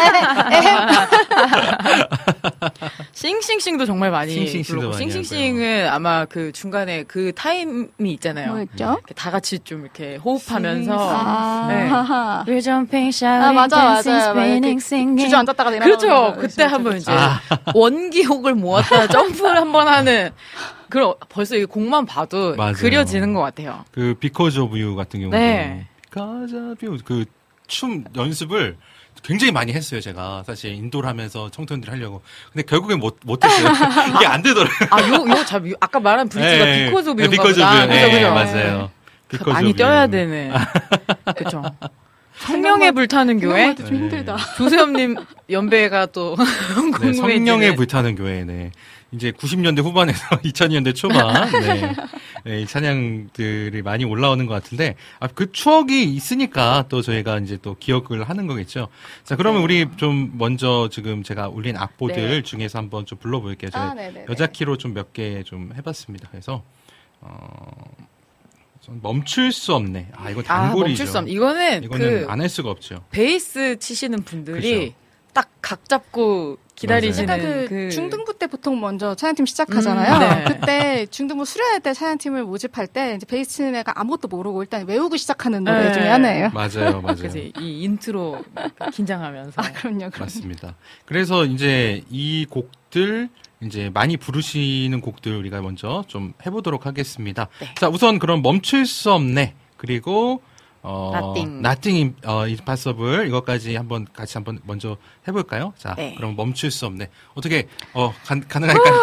싱싱싱도 정말 많이 싱싱싱도 불렀고 많이 싱싱싱은 아마 그 중간에 그 타임이 있잖아요. 뭐였죠? 다 같이 좀 이렇게 호흡하면서 아, 네. 하하. We're jumping, 아, shouting, 맞아, dancing, 맞아요. spinning, 그 singing. 주저앉았다가 내려가는 그렇죠. 거. 그때 그렇죠, 한번 그렇죠. 이제 아. 원기옥을 모았다 점프를 한번 하는 그럼 벌써 이 곡만 봐도 맞아요. 그려지는 것 같아요. 그 Because of You 같은 경우도 네. Because of You 그 춤 연습을 굉장히 많이 했어요. 제가 사실 인도를 하면서 청소년들 하려고. 근데 결국엔 못 못했어요. 이게 안 되더라고요. 아, 요, 요, 자, 아까 말한 브릿지가 네, Because of 네, You인가 Because of 보다. You. 그죠, 네, 그죠? 맞아요. Because 많이 of 뛰어야 You. 되는. 그렇죠. 성령의 불타는 교회. 생각만 해도 좀 힘들다. 조세엽님 연배가 또 네, 궁금해지는. 성령의 불타는 교회. 네. 이제 구십 년대 후반에서 이천 년대 초반 네. 네, 이 찬양들이 많이 올라오는 것 같은데 아, 그 추억이 있으니까 또 저희가 이제 또 기억을 하는 거겠죠. 자, 그러면 네. 우리 좀 먼저 지금 제가 올린 악보들 네. 중에서 한번 좀 불러볼게요. 제가 아, 네네네. 여자 키로 좀 몇 개 좀 해봤습니다. 그래서 어, 좀 멈출 수 없네. 아, 이건 아, 단골이죠. 멈출 수 없. 이거는 이거는 그 안 할 수가 없죠. 베이스 치시는 분들이 그죠. 딱 각 잡고 기다리시는 약간 그, 그 중등부 때 보통 먼저 찬양팀 시작하잖아요. 음, 네. 그때 중등부 수련회 때 찬양팀을 모집할 때 이제 베이스 치는 애가 아무것도 모르고 일단 외우고 시작하는 노래 네. 중에 하나예요. 맞아요, 맞아요. 그래서 이 인트로 긴장하면서 아, 그럼요, 그럼요. 맞습니다. 그래서 이제 이 곡들 이제 많이 부르시는 곡들 우리가 먼저 좀 해보도록 하겠습니다. 네. 자, 우선 그럼 멈출 수 없네. 그리고 어, Nothing. Nothing 어, Impossible 이것까지 한번 같이 한번 먼저 해볼까요? 자, 네. 그럼 멈출 수 없네. 어떻게 어 가, 가능할까요?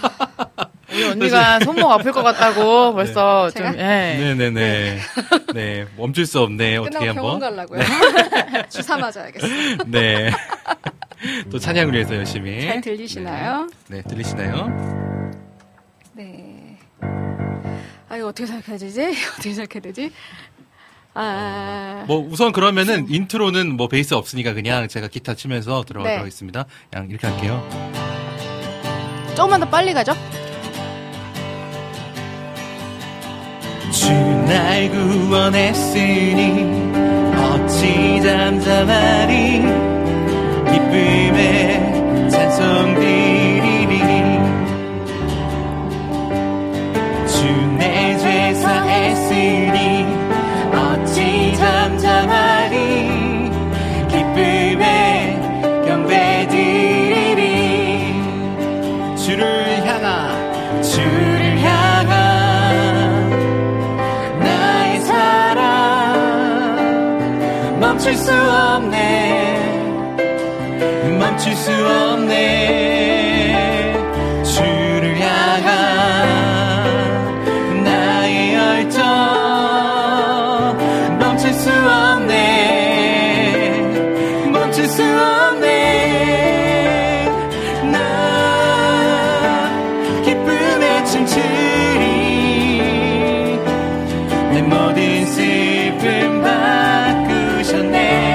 우리 언니가 손목 아플 것 같다고 벌써 좀 제가? 예. 네네네. 네, 멈출 수 없네. 어떻게 끝나고 병원 한번? 가려고요. 주사 맞아야겠어. 네. 또 찬양을 위해서 열심히. 잘 들리시나요? 네, 네, 들리시나요? 네. 아, 이거 어떻게 생각해야 되지? 어떻게 생각해야 되지? 아. 뭐 우선 그러면은 인트로는 뭐 베이스 없으니까 그냥 제가 기타 치면서 들어가도록 네. 하겠습니다. 그냥 이렇게 할게요. 조금만 더 빨리 가죠? 주 날 구원했으니 어찌 잠잠하리 기쁨의 찬송 드리리 주 내 죄 사했으니 어찌 잠잠하리 기쁨의 경배 드리리 주를 향한 주를 향한 나의 사랑 멈출 수 없네 멈출 수 없네 주를 향한 나의 열정 멈출 수 없네 멈출 수 없네 나 기쁨에 춤추리 내 모든 슬픔 바꾸셨네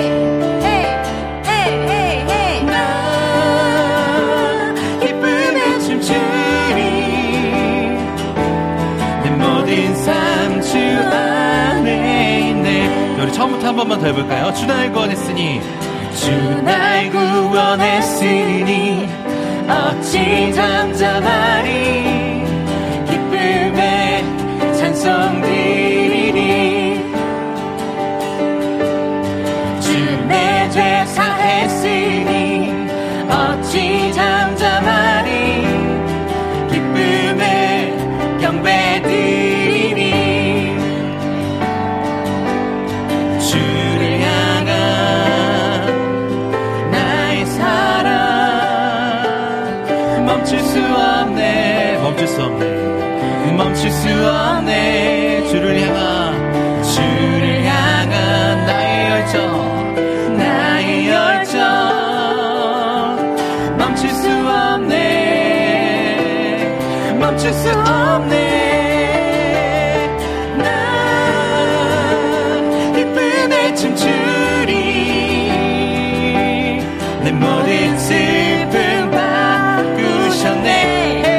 나 기쁨에 춤추리 내 모든 삶 주 안에 있네 우리 처음부터 한 번만 더 해볼까요? 주 날 구원했으니 주 날 구원했으니 어찌 잠잠하리 기쁨에 찬송 드리리 멈출 수 없네. 주를 향한 주를 향한 나의 열정 나의 열정 멈출 수 없네. 멈출 수 없네. 난 기쁨에 춤추리. 내 모든 슬픔 바꾸셨네.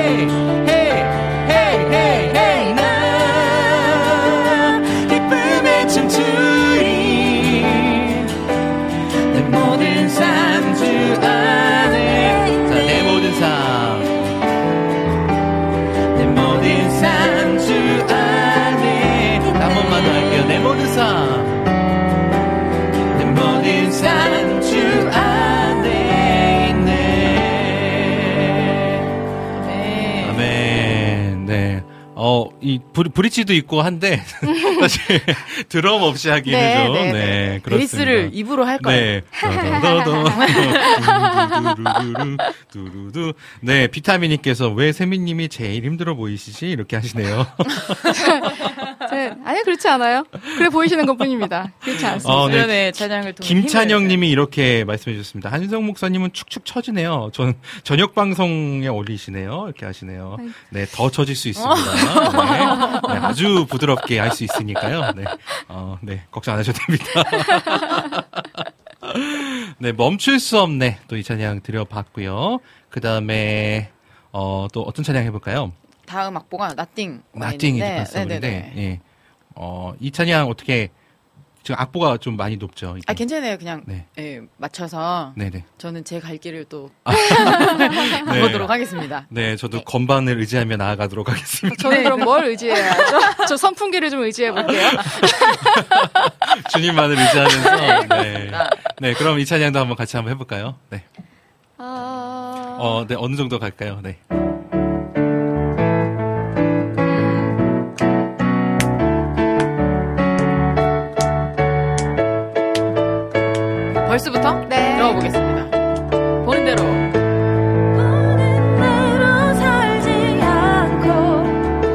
내 모든 삶, 내 모든 삶 주 안에 있네. 네. 아멘. 네. 어, 이 브리, 브릿지도 있고 한데 사실 드럼 없이 하기는 네, 좀, 네, 네, 네 그렇습니다. 베이스를 입으로 할 거예요. 네. 두루두. 네, 비타민님께서 왜 세미님이 제일 힘들어 보이시지? 이렇게 하시네요. 네, 아니 그렇지 않아요. 그래 보이시는 것뿐입니다. 그렇지 않습니다. 어, 네. 네, 찬양을 김찬영님이 이렇게 말씀해 주셨습니다. 한성 목사님은 축축 처지네요. 전 저녁 방송에 어울리시네요. 이렇게 하시네요. 네, 더 처질 수 있습니다. 네, 네, 아주 부드럽게 할 수 있으니까요. 네, 어, 네, 걱정 안 하셔도 됩니다. 네, 멈출 수 없네. 또 이 찬양 드려봤고요. 그 다음에 어, 또 어떤 찬양 해볼까요? 다음 악보가 나띵. 나띵이 들어갔었는데, 예. 어, 이 찬양 어떻게, 지금 악보가 좀 많이 높죠? 이게. 아, 괜찮아요. 그냥, 네. 예, 맞춰서. 네네. 저는 제 갈 길을 또, 아, 가보도록 네. 하겠습니다. 네, 저도 네. 건반을 의지하며 나아가도록 하겠습니다. 저는 네. 그럼 뭘 의지해야죠? 저 선풍기를 좀 의지해볼게요. 주님만을 의지하면서, 네. 네, 그럼 이 찬양도 한번 같이 한번 해볼까요? 네. 어, 어, 네, 어느 정도 갈까요? 네. 벌써부터 네. 들어가 보겠습니다. 보는 대로. 보는 대로 살지 않고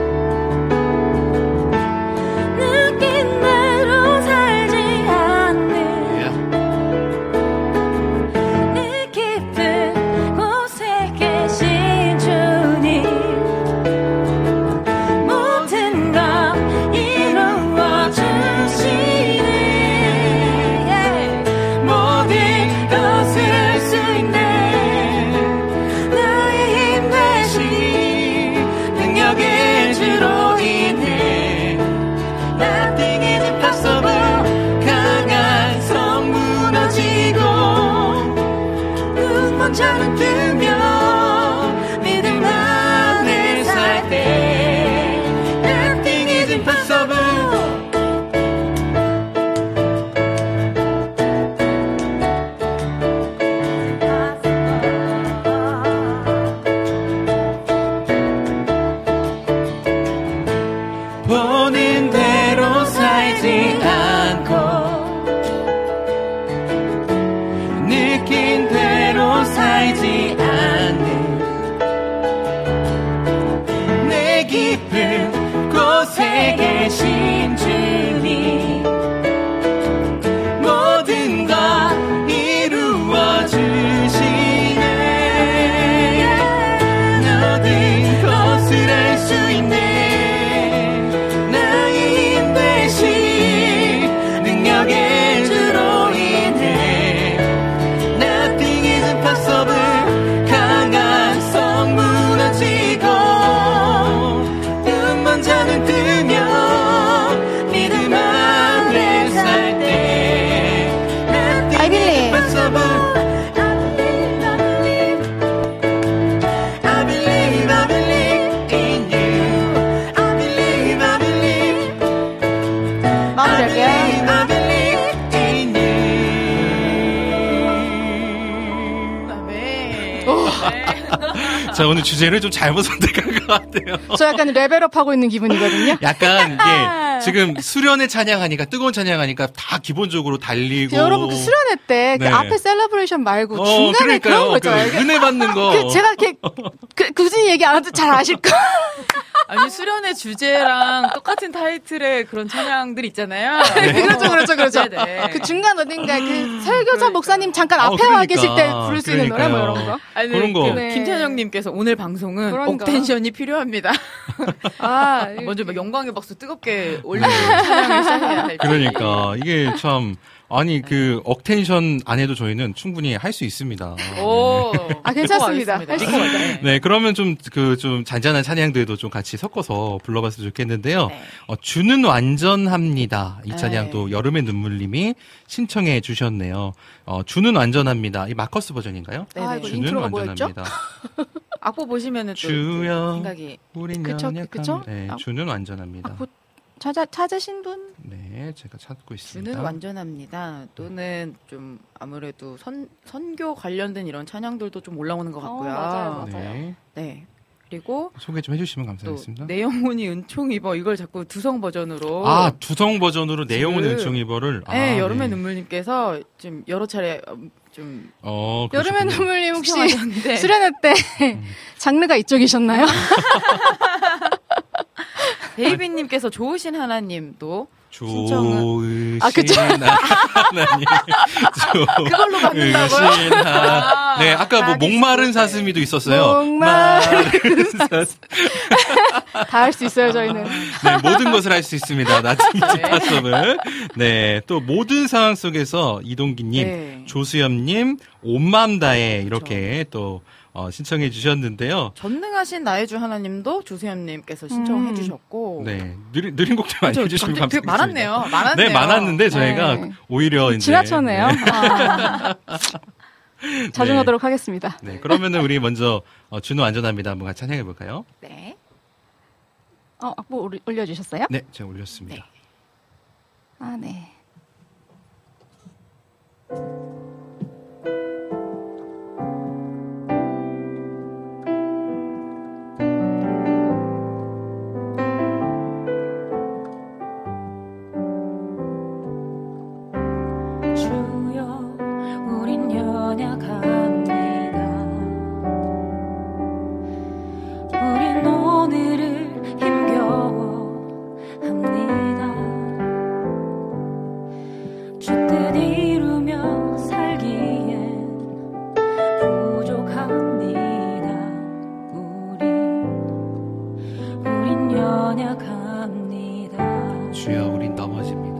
느낀 대로 살지 않는 yeah. 이 깊은 곳에 계신 주님 모든 것 이루어 주시네. 자는 뜨며 믿음 안에 살 때 Nothing is impossible. 보는 대로 살지 않고 느낀 대로 살지 않는 내 깊은 곳에 계신 주님 모든 것 이루어 주시네. 모든 것을 할 수 있네. 나의 힘 되신 능력의 주로 인해 Nothing is impossible. 강한 성 무너지고 눈먼 자는 뜨며 믿음 안에 살 때 Nothing is impossible. I believe, I believe in you. I believe, I believe. I believe, I believe in you. 자, 오늘 주제를 좀 잘못 선택한 것 같아요. 저 약간 레벨업하고 있는 기분이거든요. 약간 이게 지금 수련회 찬양하니까 뜨거운 찬양하니까 다 기본적으로 달리고. 여러분 그 수련회 때 그 네. 앞에 셀러브레이션 말고 어, 중간에 그러니까요. 그런 거 있잖아요. 그 은혜 받는 거. 그 제가 이렇게 그, 굳이 얘기 안 해도 잘 아실 거. 아니 수련의 주제랑 똑같은 타이틀의 그런 찬양들이 있잖아요. 네. 그렇죠, 그렇죠, 그렇죠. 네네. 그 중간 어딘가 그 설교자 그러니까. 목사님 잠깐 앞에 어, 그러니까. 와 계실 때 부를 수 있는 노래 뭐 그러니까요. 이런 거. 아니, 그런 거. 그 네. 김찬영님께서 오늘 방송은 그러니까. 억텐션이 필요합니다. 아, 먼저 막 영광의 박수 뜨겁게 올리는 찬양을 시작해야 할지. 그러니까 이게 참 아니 그 억텐션 안 해도 저희는 충분히 할 수 있습니다. 오, 아, 괜찮습니다. 믿고 할 수 가겠습니다. 있습니다. 네, 그러면 좀 그 좀 잔잔한 찬양들도 좀 같이 섞어서 불러봤으면 좋겠는데요. 네. 어, 주는 완전합니다. 이 찬양도 네. 여름의 눈물님이 신청해 주셨네요. 어, 주는 완전합니다. 이 마커스 버전인가요? 네네. 아, 이거 주는 인트로가 뭐였죠? 완전합니다. 악보 보시면은 또 주여. 생각이 우린 그쵸, 연약함. 그쵸? 네, 아, 주는 완전합니다. 아, 뭐, 찾아, 찾으신 분? 네, 제가 찾고 있습니다. 주는 완전합니다. 또는 좀 아무래도 선 선교 관련된 이런 찬양들도 좀 올라오는 것 같고요. 어, 맞아요, 맞아요. 네, 네. 그리고 소개 좀 해주시면 또 감사하겠습니다. 내 영혼이 은총 입어 이걸 자꾸 두성 버전으로 아, 두성 버전으로 내용은 그- 은총이버를. 네, 아, 여름의 네. 눈물님께서 지금 여러 차례 음, 좀 어, 여름의 그러셨군요. 눈물님 혹시 신청하셨는데 수련회 때 음. 장르가 이쪽이셨나요? 데이비님께서 좋으신 하나님도 좋으신 아, 그쵸. 하나님. 그걸로 받는다고요? 좋으신 하- 네, 아까 뭐 아니, 목마른 네. 사슴이도 있었어요. 목마른 사슴. 다 할 수 있어요, 저희는. 네, 모든 것을 할 수 있습니다. 나중에 집합섭을. 네, 또 모든 상황 속에서 이동기님, 네. 조수엽님, 온맘 다해 이렇게 또 어, 신청해 주셨는데요. 전능하신 나의 주 하나님도 조세현님께서 신청해 음. 주셨고 네, 느린, 느린 곡들 많이 저 해주시면 갑자기 되게 감사하겠습니다. 많았네요. 많았네요. 네, 많았는데 저희가 네. 오히려 이제 지나쳤네요. 네. 아. 자중하도록 하겠습니다. 네, 그러면은 우리 먼저 어, 준우 안전합니다. 한번 같이 찬양해 볼까요? 네. 어, 악보 올리- 올려주셨어요? 네, 제가 올렸습니다. 아, 네. 주여 우린 연약합니다. 우린 오늘을 힘겨워합니다. 주 뜻 이루며 살기엔 부족합니다. 우린 우린 연약합니다. 주여, 우린 넘어집니다.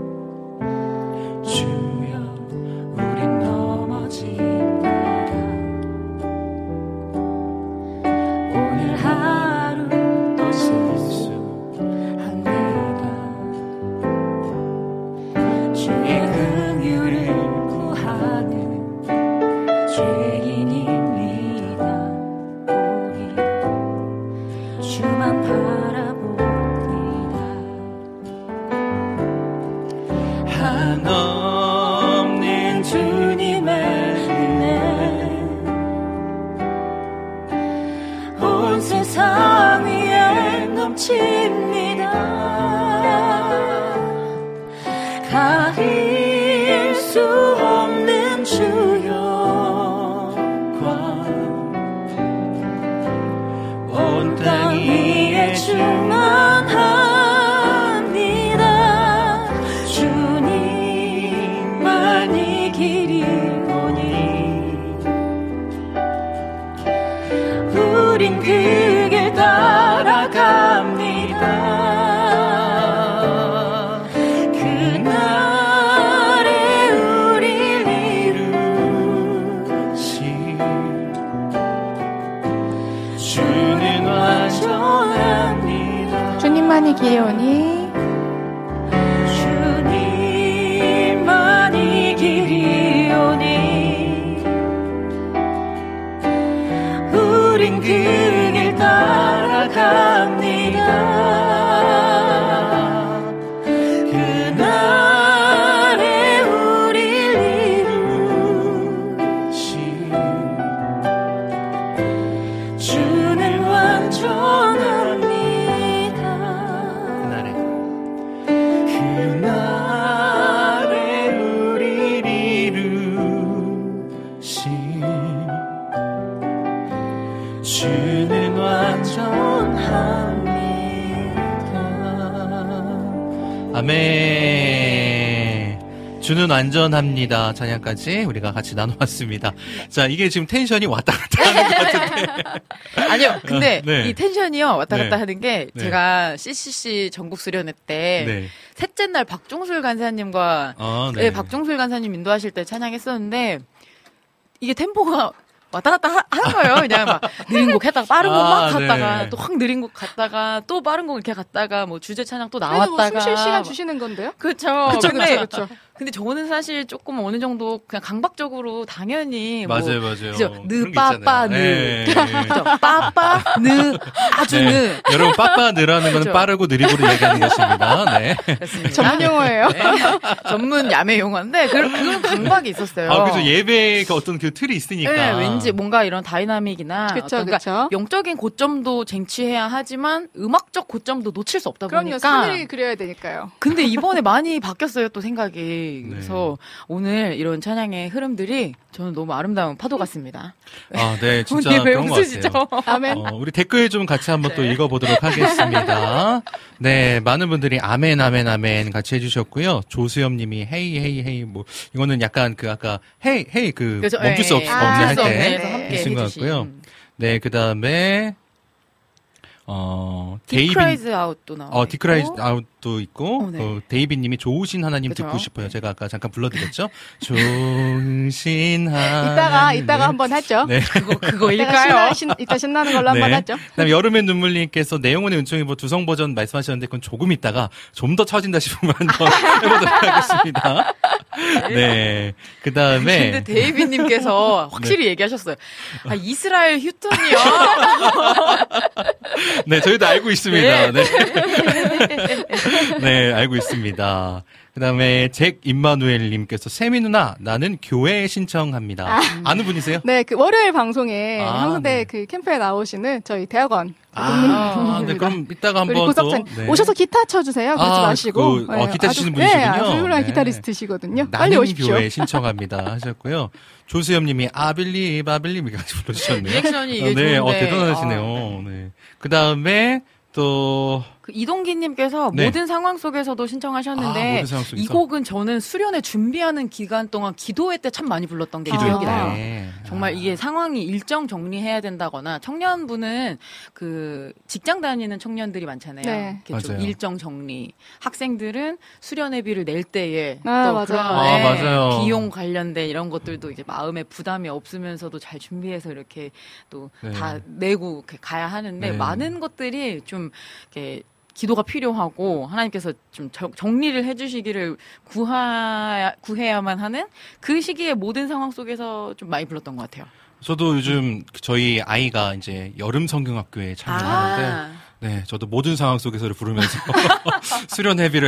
주여 우린 넘어집니다. 오늘 하루 또 실수합니다. 주의 긍휼을 구하는 죄인입니다. 우리 주만 바라봅니다. 한없는 주님의 은혜 온 세상 위에 넘칩니다. 가릴 수 없는 주 영광 온 땅 위에 충만합니다. 주님만 이 길이 오니 우린 그 길 따라갑니다. 그날에 우릴 이루신 주는 완전합니다. 주님만이 기회 오니 주님만이 길이 오니 우린 그 길 따라갑니다. 그날에 우릴 이루신 주는 완전합니다. 그날에 주는 완전합니다. 찬양까지 우리가 같이 나눠봤습니다. 자, 이게 지금 텐션이 왔다 갔다 하는 것 같은데. 아니요, 근데 어, 네. 이 텐션이요, 왔다 갔다 네. 하는 게 네. 제가 씨씨씨 전국 수련회 때 네. 셋째 날 박종술 간사님과 아, 네. 박종술 간사님 인도하실 때 찬양했었는데 이게 템포가 왔다 갔다 하, 하는 거예요. 그냥 막 느린 곡 했다가 빠른 곡 막 아, 갔다가 네. 또 확 느린 곡 갔다가 또 빠른 곡 이렇게 갔다가 뭐 주제 찬양 또 그래도 나왔다가 뭐 숨 쉴 시간 주시는 건데요? 그렇죠. 그쵸, 근데, 그쵸, 그쵸. 근데 저는 사실 조금 어느 정도 그냥 강박적으로 당연히 맞아요, 뭐 맞아요. 그죠? 그런 느 게 빠빠 있잖아요. 느 네. 그죠? 빠빠 느 아주 네. 느 여러분, 빠빠 느라는 건 그렇죠. 빠르고 느리고를 얘기하는 것입니다. 네. 그렇습니다. 전문 용어예요. 네. 전문 야매 용어인데 그, 그건 강박이 있었어요. 아, 그죠. 예배의 그 어떤 그 틀이 있으니까. 네, 왠지 뭔가 이런 다이나믹이나 그쵸, 어떤 그러니까 그쵸. 영적인 고점도 쟁취해야 하지만 음악적 고점도 놓칠 수 없다 그럼요. 보니까. 하늘이 그려야 되니까요. 근데 이번에 많이 바뀌었어요, 또 생각이. 네. 그래서 오늘 이런 찬양의 흐름들이 저는 너무 아름다운 파도 같습니다. 아, 네. 진짜 언니 왜 그런 것 웃으시죠? 같아요. 아멘. 어, 우리 댓글 좀 같이 한번 네. 또 읽어보도록 하겠습니다. 네, 많은 분들이 아멘, 아멘, 아멘 같이 해주셨고요. 조수엽 님이 헤이, 헤이, 헤이, 뭐, 이거는 약간 그 아까 헤이, 헤이 그 그래서, 멈출 수 예, 없, 예. 없는 아, 할 멈출 수 때 없네에서 함께 해주신 것 해주신. 같고요. 네, 그 다음에, 어, 데이빈, 디크라이즈 아웃도 나와. 어, 디크라이즈 있고. 아웃도 있고, 어, 네. 어, 데이빈 님이 좋으신 하나님 그죠? 듣고 싶어요. 제가 아까 잠깐 불러드렸죠? 좋으신 하나님. 이따가, 이따가 네. 한번 하죠. 네. 그거, 이따가 그거일까요? 신나, 신, 이따 신나는 걸로 한번 네. 하죠. 그다음에 여름의 눈물님께서 내용은의 은총이보 두성 버전 말씀하셨는데 그건 조금 있다가 좀 더 처진다 싶으면 한번 해보도록 하겠습니다. 네. 그 다음에 근데 데이비님께서 확실히 얘기하셨어요. 아, 이스라엘 휴턴이요. 네, 저희도 알고 있습니다. 네. 네, 네 알고 있습니다. 그 다음에 잭 임마누엘님께서 세미 누나 나는 교회 신청합니다. 아. 아는 분이세요? 네, 그 월요일 방송에 아, 항상대 네. 그 캠프에 나오시는 저희 대학원 아, 네, 그럼 이따가 우리 한번 또 고석찬 네. 오셔서 기타 쳐주세요. 그러지 아, 마시고. 그, 어, 기타 아주- 치시는 네, 분이시군요. 아주 훌륭한 네. 기타리스트시거든요. 빨리 나는 오십시오. 교회 신청합니다 하셨고요. 조수엽님이 아빌립 아빌립 같이 불러주셨네요. 리액션이 이게 어, 네, 좋은데. 어, 대단하시네요. 네. 그 다음에 또 그 이동기님께서 네. 모든 상황 속에서도 신청하셨는데 아, 모든 상황 속에서. 이 곡은 저는 수련회 준비하는 기간 동안 기도회 때 참 많이 불렀던 게 기도회 기억이 때. 나요. 네. 정말 아. 이게 상황이 일정 정리해야 된다거나 청년부는 그 직장 다니는 청년들이 많잖아요. 네. 이렇게 좀 맞아요. 일정 정리. 학생들은 수련회비를 낼 때에 아, 또 맞아요. 그런 아, 네, 맞아요. 비용 관련된 이런 것들도 이제 마음에 부담이 없으면서도 잘 준비해서 이렇게 또 다 네. 내고 이렇게 가야 하는데 네. 많은 것들이 좀 이렇게 기도가 필요하고 하나님께서 좀 정- 정리를 해주시기를 구하, 구해야만 하는 그 시기의 모든 상황 속에서 좀 많이 불렀던 것 같아요. 저도 요즘 저희 아이가 이제 여름 성경학교에 참여하는데 아, 네, 저도 모든 상황 속에서를 부르면서 수련 회비를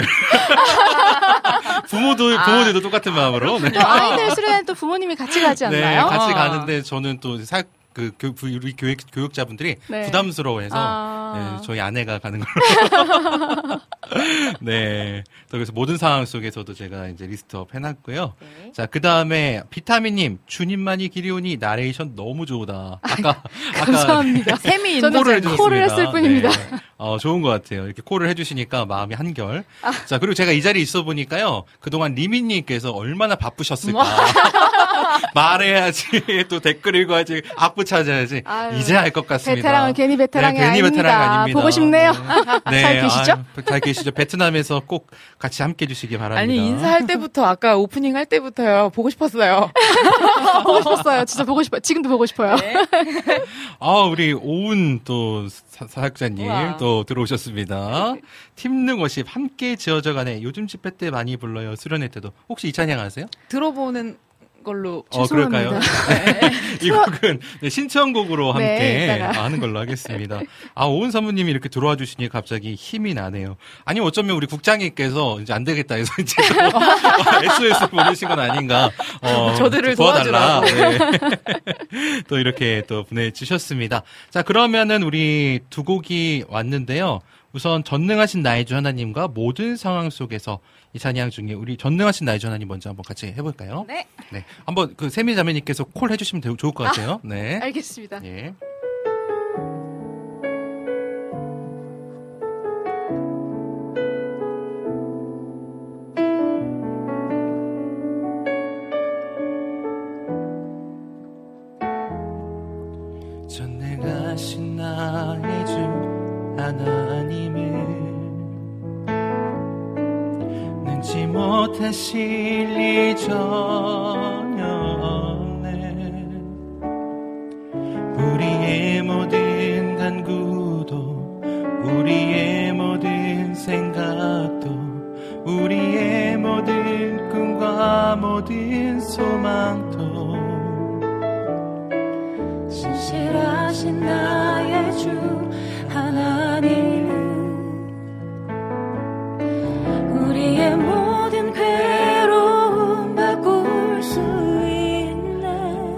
부모도 부모들도 똑같은 마음으로 네. 또 아이들 수련회는 또 부모님이 같이 가지 네, 않나요? 같이 아. 가는데 저는 또 사, 그, 교, 우리 교육, 교육자분들이 네. 부담스러워해서, 아. 네, 저희 아내가 가는 걸로. 네. 또 그래서 모든 상황 속에서도 제가 이제 리스트업 해놨고요. 네. 자, 그 다음에 비타민님, 주님만이 기리오니 나레이션 너무 좋다. 아까, 아까. 감사합니다. 셈이 저는 콜을 이제 해주셨습니다. 콜을 했을 뿐입니다. 네. 어, 좋은 것 같아요. 이렇게 콜을 해주시니까 마음이 한결. 자, 그리고 제가 이 자리에 있어 보니까요. 그동안 리민님께서 얼마나 바쁘셨을까. 말해야지. 또 댓글 읽어야지. 악부 찾아야지. 아유, 이제 알 것 같습니다. 베테랑은 괜히 베테랑이 네, 괜히 아닙니다. 베테랑이 아닙니다. 보고 싶네요. 네. 잘 계시죠? 아유, 잘 계시죠? 베트남에서 꼭 같이 함께 해주시기 바랍니다. 아니 인사할 때부터 아까 오프닝 할 때부터요 보고 싶었어요. 보고 싶었어요. 진짜 보고 싶어요. 지금도 보고 싶어요. 네. 아, 우리 오은 또 사- 사역자님 우와. 또 들어오셨습니다. 팀능워십 함께 지어져 가네. 요즘 집회 때 많이 불러요. 수련회 때도. 혹시 이 찬양 아세요? 들어보는 걸로. 어, 그럴까요? 이 곡은 네, 신청곡으로 함께 네, 이따가. 하는 걸로 하겠습니다. 아, 오은 사모님이 이렇게 들어와 주시니 갑자기 힘이 나네요. 아니, 어쩌면 우리 국장님께서 이제 안 되겠다 해서 이제 또 에스오에스 보내신 건 아닌가. 어, 저들을 도와달라. 도와주라고. 네. 또 이렇게 또 보내주셨습니다. 자, 그러면은 우리 두 곡이 왔는데요. 우선 전능하신 나의 주 하나님과 모든 상황 속에서 이 찬양 중에 우리 전능하신 나의 주 하나님 먼저 한번 같이 해볼까요? 네. 네. 한번 그 세미 자매님께서 콜 해주시면 되- 좋을 것 같아요. 네. 알겠습니다. 예. 사실 이전혀 없네. 우리의 모든 간구도 우리의 모든 생각도 우리의 모든 꿈과 모든 소망도 신실하신 나의 주 하나님은 우리의 모든 괴로움 바꿀 수 있네.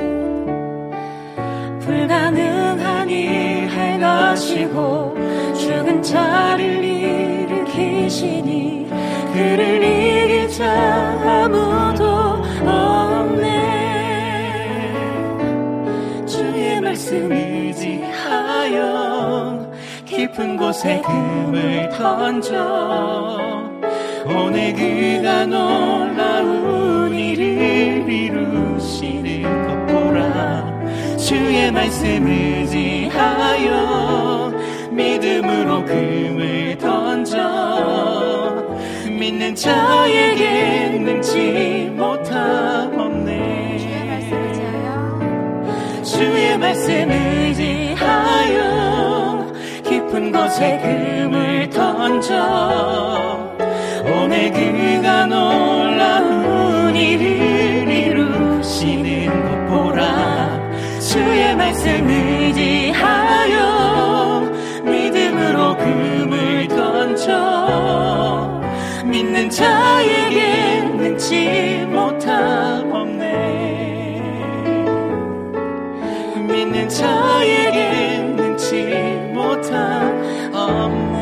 불가능한 일 행하시고 죽은 자를 일으키시니 그를 이길 자 아무도 없네. 주의 말씀 의지하여 깊은 곳에 금을 던져 오늘 그가 놀라운 일을 이루시는 것 보라. 주의 말씀 의지하여 믿음으로 금을 던져 믿는 자에게 능치 못함 없네. 주의 말씀 의지하여 깊은 곳에 금을 던져 오늘 그가 놀라운 일을 이루시는 것 보라. 주의 말씀 의지하여 믿음으로 금을 던져 믿는 자에게 능치 못함 없네. 믿는 자에게 능치 못함 없네.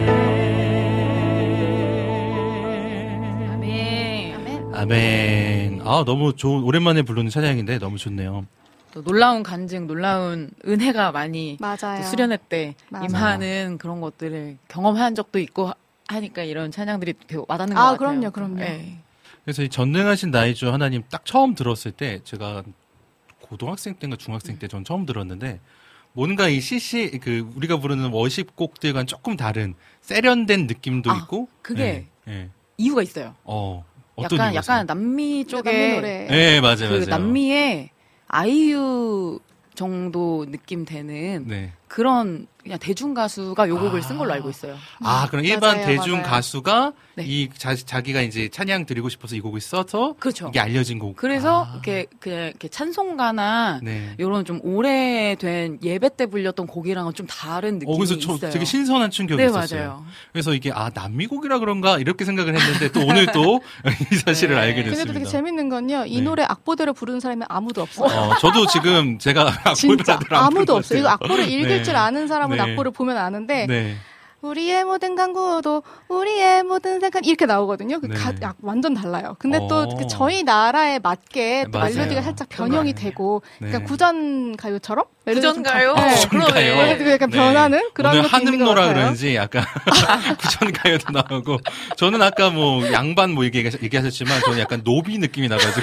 아멘. 아, 너무 좋은, 오랜만에 부르는 찬양인데 너무 좋네요. 또 놀라운 간증, 놀라운 은혜가 많이 맞아요. 수련회 때 맞아요. 임하는 그런 것들을 경험한 적도 있고 하니까 이런 찬양들이 되게 와닿는 아, 것 같아요. 그럼요, 그럼요. 네. 그래서 이 전능하신 나의 주 하나님 딱 처음 들었을 때 제가 고등학생 때인가 중학생 때 전 처음 들었는데 뭔가 이 씨씨 그 우리가 부르는 워십 곡들과는 조금 다른 세련된 느낌도 아, 있고 그게 네, 네. 이유가 있어요. 어, 어떤 약간 이유가 약간 있어요? 남미 쪽에 남미 노래. 네, 맞아요, 그 맞아요. 남미의 아이유 정도 느낌 되는 네. 그런 그냥 대중 가수가 요 곡을 아. 쓴 걸로 알고 있어요. 아, 그럼 일반 맞아요, 대중 맞아요. 가수가 네. 이 자, 자기가 이제 찬양 드리고 싶어서 이 곡을 써서 그렇죠. 이게 알려진 곡. 그래서 아. 이렇게 그냥 이렇게 찬송가나 네. 이런 좀 오래된 예배 때 불렸던 곡이랑은 좀 다른 느낌이 어, 그래서 저 있어요. 되게 신선한 충격이 네, 있었어요. 맞아요. 그래서 이게 아 남미곡이라 그런가 이렇게 생각을 했는데 또 오늘 또 이 사실을 네. 알게 근데도 됐습니다. 되게 재밌는 건요. 이 네. 노래 악보대로 부르는 사람이 아무도 없어요. 어, 저도 지금 제가 진짜 악보를 안 아무도 부른 없어요. 것 이거 같아요. 악보를 읽을 네. 줄 아는 사람은 네. 악보를 보면 아는데 네. 우리의 모든 간구도 우리의 모든 생각 이렇게 나오거든요. 그 네. 가, 약, 완전 달라요. 근데 어. 또 그 저희 나라에 맞게 또 맞아요. 멜로디가 살짝 변형이 네. 되고 네. 그러니까 구전 가요처럼 멜로디가 좀 구전가요? 바- 네. 구전가요? 멜로디가 약간 네. 변하는 그런 오늘 것도 있는 것 한음노라 같아요. 그런지 약간 구전가요도 나오고 저는 아까 뭐 양반 뭐 얘기, 얘기하셨지만 저는 약간 노비 느낌이 나가지고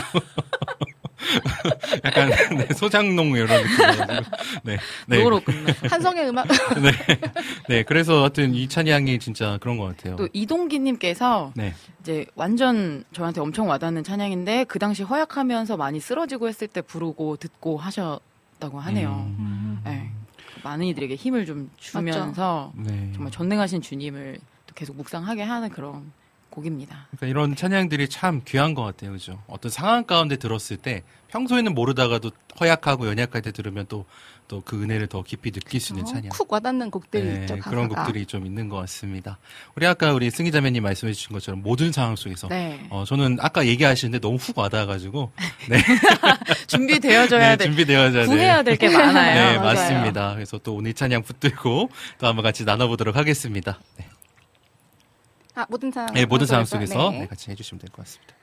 약간 네, 소장농 이런 느낌이 나가지고 네, 네. 노로 끝나. 한성의 음악 네. 네, 그래서 하여튼 이 찬양이 진짜 그런 것 같아요. 또 이동기님께서 네. 이제 완전 저한테 엄청 와닿는 찬양인데 그 당시 허약하면서 많이 쓰러지고 했을 때 부르고 듣고 하셨다고 하네요. 음. 네. 많은 이들에게 힘을 좀 주면서 네. 정말 전능하신 주님을 또 계속 묵상하게 하는 그런 곡입니다. 그러니까 이런 찬양들이 참 귀한 것 같아요, 그죠? 어떤 상황 가운데 들었을 때 평소에는 모르다가도 허약하고 연약할 때 들으면 또 또 그 은혜를 더 깊이 느낄 수 있는 찬양. 쿡 와닿는 곡들이 네, 있죠. 가사가. 그런 곡들이 좀 있는 것 같습니다. 우리 아까 우리 승희자매님 말씀해 주신 것처럼 모든 상황 속에서 네. 어, 저는 아까 얘기하시는데 너무 훅 와닿아가지고 네, 준비되어져야 네, 돼. 준비되어져야 돼. 구해야 될 게 많아요. 네, 맞아요. 맞습니다. 그래서 또 오늘 찬양 붙들고 또 한번 같이 나눠보도록 하겠습니다. 네, 아, 모든 상황 네, 모든 상황 속에서 네. 네, 같이 해주시면 될 것 같습니다.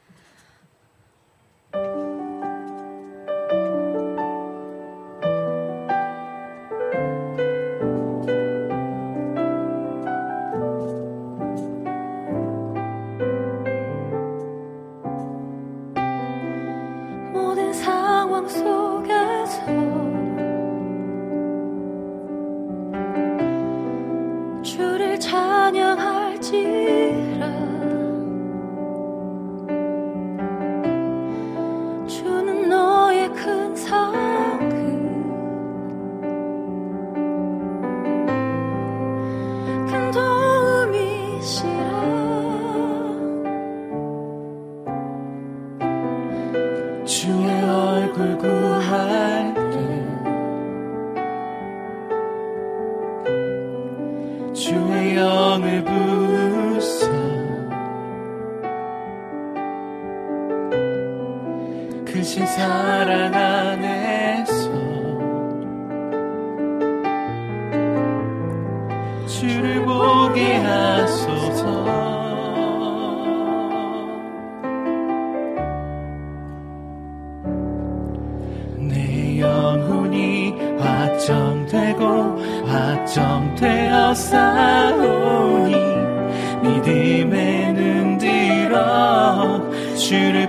모든 상황 속에서 주를 찬양할지라 주의 얼굴 구할 때 주의 영을 부으사 크신 사랑 안에서 주를 보게 하소서. 내 영혼이 확정되고 확정되어 싸우니 믿음에 눈 들어 주를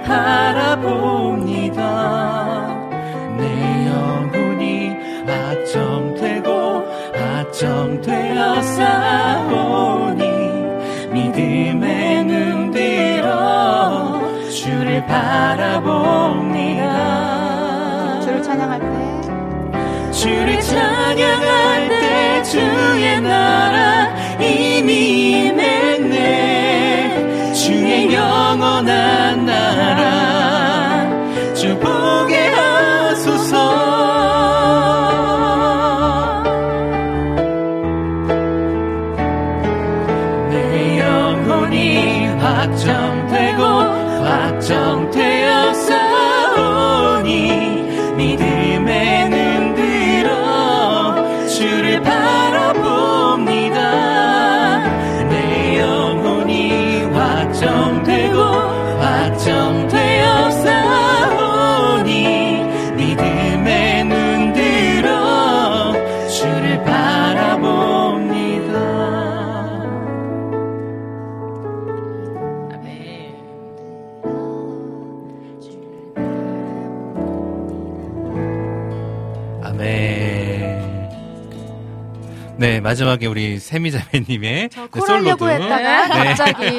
바라봅니다. 내 영혼이 확정되고 확정되어 싸우니 믿음에 눈 들어 주를 바라봅니다. 주를 찬양할 때 주를 찬양할 때 주의 나라 이미 임했네. 주의 영원한 나라 주 보게 하소서. 내 영혼이 확정되고 확정되어 싸우니 믿음에 눈 들어 주를 바라봅니다. 내 영혼이 확정되고 확정되어 싸우니 믿음에 눈 들어 주를 바라봅니다. 아멘. 아멘. 네, 마지막에 우리 세미자매님의 저 네, 콜하려고 솔로도. 했다가 네. 갑자기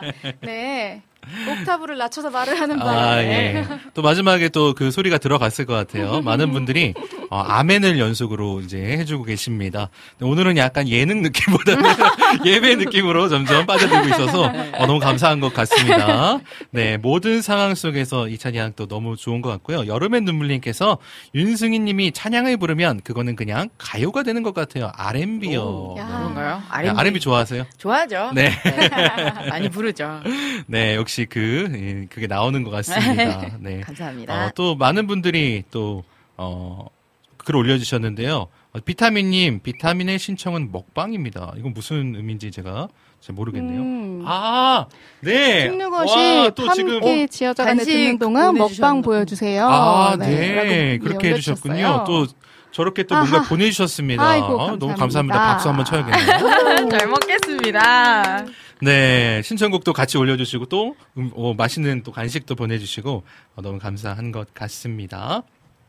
네 옥타브를 낮춰서 말을 하는 바람에 아, 예. 또 마지막에 또 그 소리가 들어갔을 것 같아요. 많은 분들이 어, 아멘을 연속으로 이제 해주고 계십니다. 오늘은 약간 예능 느낌보다는 예배 느낌으로 점점 빠져들고 있어서 어, 너무 감사한 것 같습니다. 네, 모든 상황 속에서 이 찬양 또 너무 좋은 것 같고요. 여름의 눈물님께서 윤승희님이 찬양을 부르면 그거는 그냥 가요가 되는 것 같아요. 알앤비요. 오, 야. 그런가요? 알앤비. 알앤비 좋아하세요? 좋아하죠. 네. 네. 많이 부르죠. 네, 역시 그, 예, 그게 나오는 것 같습니다. 네. 감사합니다. 어, 또 많은 분들이 또, 어, 글 올려주셨는데요. 어, 비타민님, 비타민의 신청은 먹방입니다. 이건 무슨 의미인지 제가 잘 모르겠네요. 음. 아, 네. 김누것이 또 함께 지어자간에 듣는 동안 먹방 보여주세요. 아, 네. 네. 그렇게 해주셨군요. 또 저렇게 또 뭔가 아하. 보내주셨습니다. 아이고, 어, 감사합니다. 너무 감사합니다. 박수 한번 쳐야겠네요. 잘 먹겠습니다. 네, 신청곡도 같이 올려주시고 또 음, 어, 맛있는 또 간식도 보내주시고 어, 너무 감사한 것 같습니다.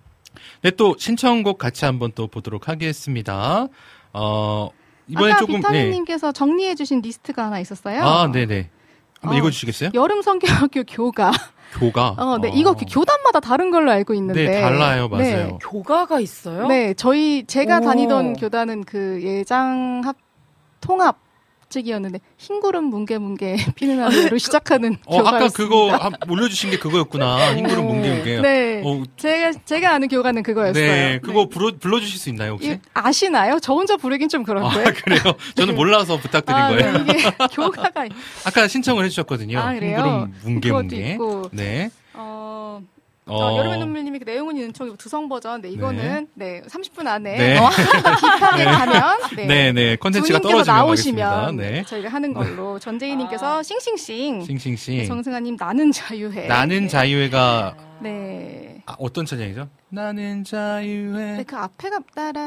네, 또 신청곡 같이 한번 또 보도록 하겠습니다. 어, 이번에 아까 조금 비타민님께서 정리해주신 리스트가 하나 있었어요. 아, 네네. 한번 어, 읽어주시겠어요? 여름 성경학교 교가. 교가. 어, 네, 이거 교단마다 다른 걸로 알고 있는데. 네, 달라요, 맞아요. 네. 교가가 있어요? 네, 저희 제가 오. 다니던 교단은 그 예장합 통합 측이었는데 흰구름 뭉게뭉게 피는 하루로 시작하는 어, 교가였습니다. 아까 그거 한, 올려주신 게 그거였구나. 흰구름 뭉게뭉게. 네, 어, 제가 제가 아는 교가는 그거였어요. 네, 그거 불러 불러주실 수 있나요 혹시? 이, 아시나요? 저 혼자 부르긴 좀 그런데. 아, 그래요? 저는 몰라서 부탁드린 아, 거예요. 네, 이게 교가가 아까 신청을 해주셨거든요. 아, 그래요? 흰구름 뭉게뭉게. 그것도 있고. 네. 어, 어. 어, 여름의 눈물님이 그 내용은 있는 청 두성 버전. 네, 이거는 네, 삼십 분 안에 네. 어, 딥하게 가면 네, 네, 네. 콘텐츠가 두 분께서 떨어지면 나오시면 하겠습니다. 네, 네. 저희가 하는 걸로. 전재희님께서 싱싱싱. 싱싱싱. 정승아님 나는 자유해. 나는 네. 자유회가 네. 아, 어떤 찬양이죠? 나는 자유회. 네, 그 앞에가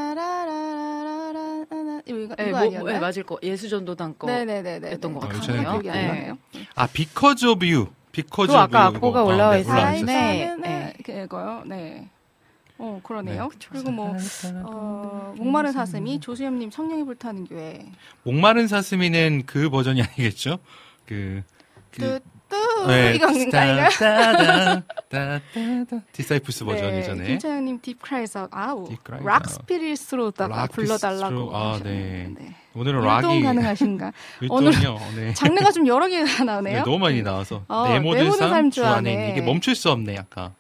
따라라라라라라 이거 이거 네, 뭐, 아니었나요? 네, 맞을 거. 예수전도단 거. 네네네네. 였던 것 어, 같아요. 이찬양 기억이 안 네. 나네요. 아, because of you. because 그거 of 아까 you. 악보가 이거. 올라와 아, 네, 있어요. 올라와 있었어요. 네. 네, 네. 그거요. 네. 어, 그러네요. 네. 그리고 뭐, 어, 목마른 사슴이 조수엽님 성령이 불타는 교회. 목마른 사슴이는 그 버전이 아니겠죠? 그, 그 뚜뚜 네. 이거 아닌가요? 따다다, 따다다. 디사이플스 버전이잖아요. 김차영님 딥 크라이즈 아웃. 아우. Deep Cries 락 Out. 스피릿으로다가 락 불러달라고. 스피릿으로, 아, 하셨는데. 네. 오늘은 율동 락이 가능하신가? 율동이요. 네. 장르가 좀 여러 개가 나오네요. 네, 너무 많이 나와서 어, 내 내 모든 모든 삶 삶 주 주 안에 안에. 이게 멈출 수 없네 약간.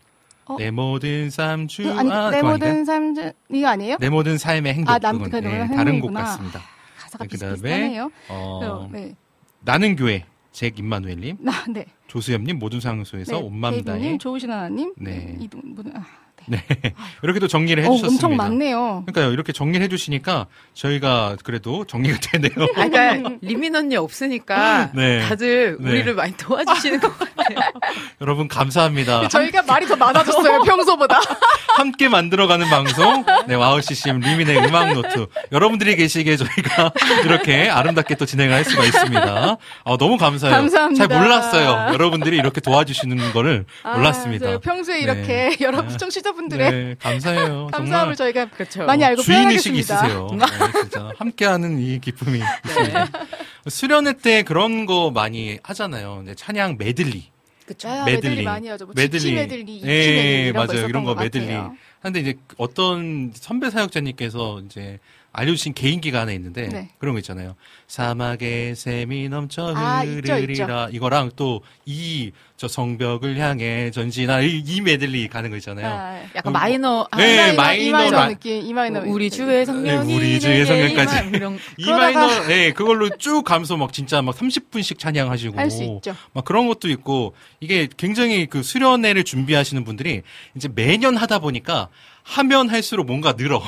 어? 내 모든 삶 주, 그, 아니, 아, 내 그거 모든 아닌가요? 삶 주, 이거 아니에요? 내 모든 삶의 행복. 아, 남, 그건, 그, 네, 노래 다른 곡 행복이구나. 같습니다. 가사가 네, 그다음에, 비슷비슷하네요. 어, 네. 나는 교회, 잭 임마누엘님, 나, 네. 조수엽님, 모든 상소에서 네. 온맘다해. 데이비님, 좋으신 하나님, 네. 이동, 모든, 아, 네. 이렇게 또 정리를 어, 해주셨습니다. 엄청 많네요. 그러니까요, 이렇게 정리를 해주시니까 저희가 그래도 정리가 되네요. 아, 그러니까 리민 언니 없으니까 네. 다들 네. 우리를 많이 도와주시는 것 같아요. 여러분 감사합니다. 저희가 말이 더 많아졌어요, 평소보다. 함께 만들어가는 방송, 네, 와우 씨씨엠 리민의 음악 노트. 여러분들이 계시기에 저희가 이렇게 아름답게 또 진행을 할 수가 있습니다. 아, 너무 감사해요. 감사합니다. 잘 몰랐어요. 여러분들이 이렇게 도와주시는 거를 아, 몰랐습니다. 저 평소에 네. 이렇게 여러분 네. 청취자분들의 네, 감사해요. 감사함을 정말 저희가 그렇죠. 많이 알고 주인의식이 표현하겠습니다. 있으세요. 네, 진짜 함께하는 이 기쁨이 있습니다. 수련회 때 그런 거 많이 하잖아요. 이제 찬양 메들리. 그쵸. 아, 메들리. 메들리 많이 하죠. 뭐 메들리. 지키 메들리, 이키 예, 메들리 이런 거 맞아요. 있었던 이런 거 것 메들리. 같아요. 근데 이제 어떤 선배 사역자님께서 이제 알려주신 개인기가 하나 있는데 네. 그런 거 있잖아요. 사막의 샘이 넘쳐 아, 있죠, 흐르리라. 이거랑 또 이 저 성벽을 향해 전진하 이, 이 메들리 가는 거 있잖아요. 아, 약간 마이너, 아, 네, 이 마이너, 이 마이너 마- 느낌, 이 마이너. 우리 주의 성령이 네, 우리 주의 내게 성령까지. 임하- 이런 이 그러다가- 마이너, 네, 그걸로 쭉 가면서 막 진짜 막 삼십 분씩 찬양하시고. 할 수 있죠. 막 그런 것도 있고, 이게 굉장히 그 수련회를 준비하시는 분들이 이제 매년 하다 보니까 하면 할수록 뭔가 늘어.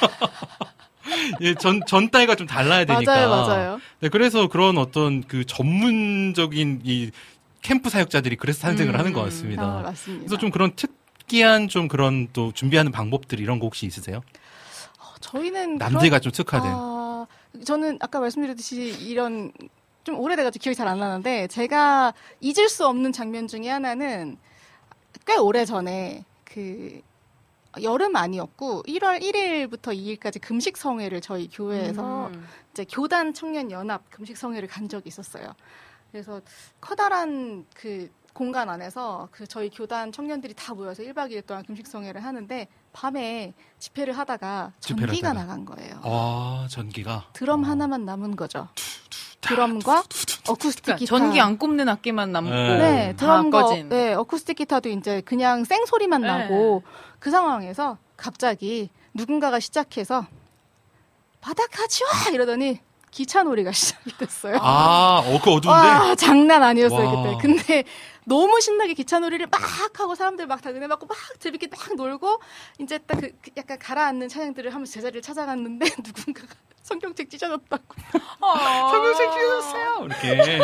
예, 전, 전 따위가 좀 달라야 되니까. 맞아요, 맞아요. 네, 그래서 그런 어떤 그 전문적인 이 캠프 사역자들이 그래서 탄생을 음. 하는 것 같습니다. 아, 맞습니다. 그래서 좀 그런 특이한 좀 그런 또 준비하는 방법들 이런 거 혹시 있으세요? 저희는 남들과 그런- 좀 특화된. 아, 저는 아까 말씀드렸듯이 이런 좀 오래돼가지고 기억이 잘 안 나는데 제가 잊을 수 없는 장면 중에 하나는 꽤 오래 전에 그 여름 아니었고 일월 일일부터 이일까지 금식 성회를 저희 교회에서 음. 이제 교단 청년 연합 금식 성회를 간 적이 있었어요. 그래서 커다란 그 공간 안에서 그 저희 교단 청년들이 다 모여서 일박 이일 동안 금식 성회를 하는데 밤에 집회를 하다가 집회를 전기가 하다가. 나간 거예요. 아, 전기가. 드럼 어. 하나만 남은 거죠. 드럼과 어쿠스틱 그러니까 기타. 전기 안 꼽는 악기만 남고 네. 네, 다 드럼과 꺼진. 네, 어쿠스틱 기타도 이제 그냥 생소리만 네. 나고 그 상황에서 갑자기 누군가가 시작해서 바닥하지 와 이러더니 기차놀이가 시작이 됐어요. 아, 어, 그 어두운데? 와, 장난 아니었어요, 와. 그때. 근데 너무 신나게 기차놀이를 막 하고 사람들 막 다 은혜 받고 막 재밌게 막 놀고 이제 딱 그 약간 가라앉는 찬양들을 하면서 제자리를 찾아갔는데 누군가가 성경책 찢어졌다고. 아. 성경책 찢어졌어요. 이렇게.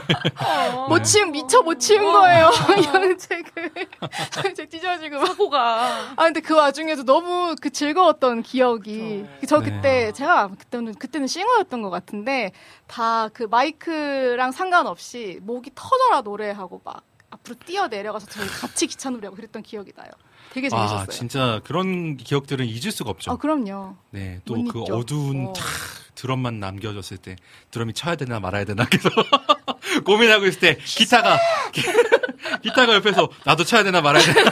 못 치운, 미처 못 치운 거예요. 성경책을. 성경책 찢어지고 막. 사고가. 아, 근데 그 와중에도 너무 그 즐거웠던 기억이. 저 네. 그때, 제가 그때는, 그때는 싱어였던 것 같은데, 다 그 마이크랑 상관없이 목이 터져라 노래하고 막 앞으로 뛰어내려가서 저희 같이 기차놀이하고 그랬던 기억이 나요. 되게 재밌었어요. 아, 진짜 그런 기억들은 잊을 수가 없죠. 아, 그럼요. 네, 또 못 그 잊죠. 어두운 어. 탁 드럼만 남겨졌을 때 드럼이 쳐야 되나 말아야 되나 계속 고민하고 있을 때 기타가 기타가 옆에서 나도 쳐야 되나 말아야 되나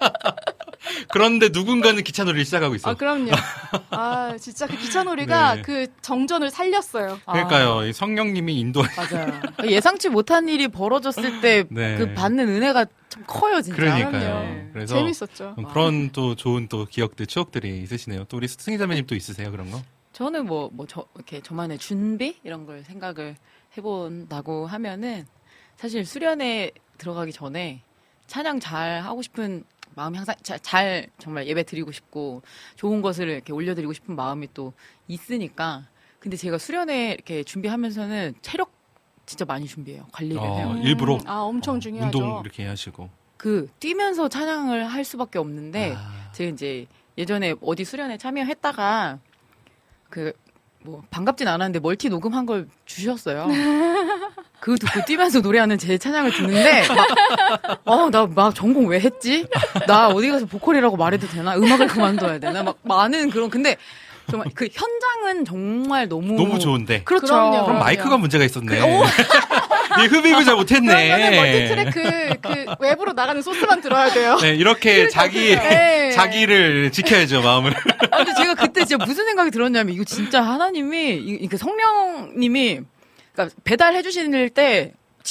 그런데 누군가는 기차놀이를 시작하고 있어. 아, 그럼요. 아, 진짜 그 기차놀이가 네. 그 정전을 살렸어요. 그러니까요. 이 성령님이 인도. 맞아요. 예상치 못한 일이 벌어졌을 때 그 네. 받는 은혜가 참 커요, 진짜. 그러니까요. 그럼요. 그래서 재밌었죠. 그런 또 좋은 또 기억들, 추억들이 있으시네요. 또 우리 승희자매님 또 있으세요 그런 거? 저는 뭐, 뭐, 저, 이렇게 저만의 준비? 이런 걸 생각을 해본다고 하면은 사실 수련회 들어가기 전에 찬양 잘 하고 싶은 마음이 항상 잘, 잘 정말 예배 드리고 싶고 좋은 것을 이렇게 올려드리고 싶은 마음이 또 있으니까 근데 제가 수련회 이렇게 준비하면서는 체력 진짜 많이 준비해요. 관리를 어, 해요. 일부러 아, 엄청 중요하죠. 운동 이렇게 하시고. 그 뛰면서 찬양을 할 수밖에 없는데 아. 제가 이제 예전에 어디 수련회 참여했다가 그 뭐 반갑진 않았는데 멀티 녹음한 걸 주셨어요. 그거 듣고 뛰면서 노래하는 제 찬양을 듣는데 어 나 막 전공 왜 했지? 나 어디 가서 보컬이라고 말해도 되나? 음악을 그만둬야 되나? 막 많은 그런 근데 정말 그 현장은 정말 너무 너무 좋은데. 그렇죠. 그럼요. 그럼 그럼요. 마이크가 문제가 있었네. 이 흡입을 잘 그러면은 못했네. 멀티트랙 그, 그 외부로 나가는 소스만 들어야 돼요. 네, 이렇게 자기 네. 자기를 지켜야죠 마음을. 아, 근데 제가 그때 진짜 무슨 생각이 들었냐면 이거 진짜 하나님이 이- 이그 성령님이 그러니까 배달해 주실 때 진짜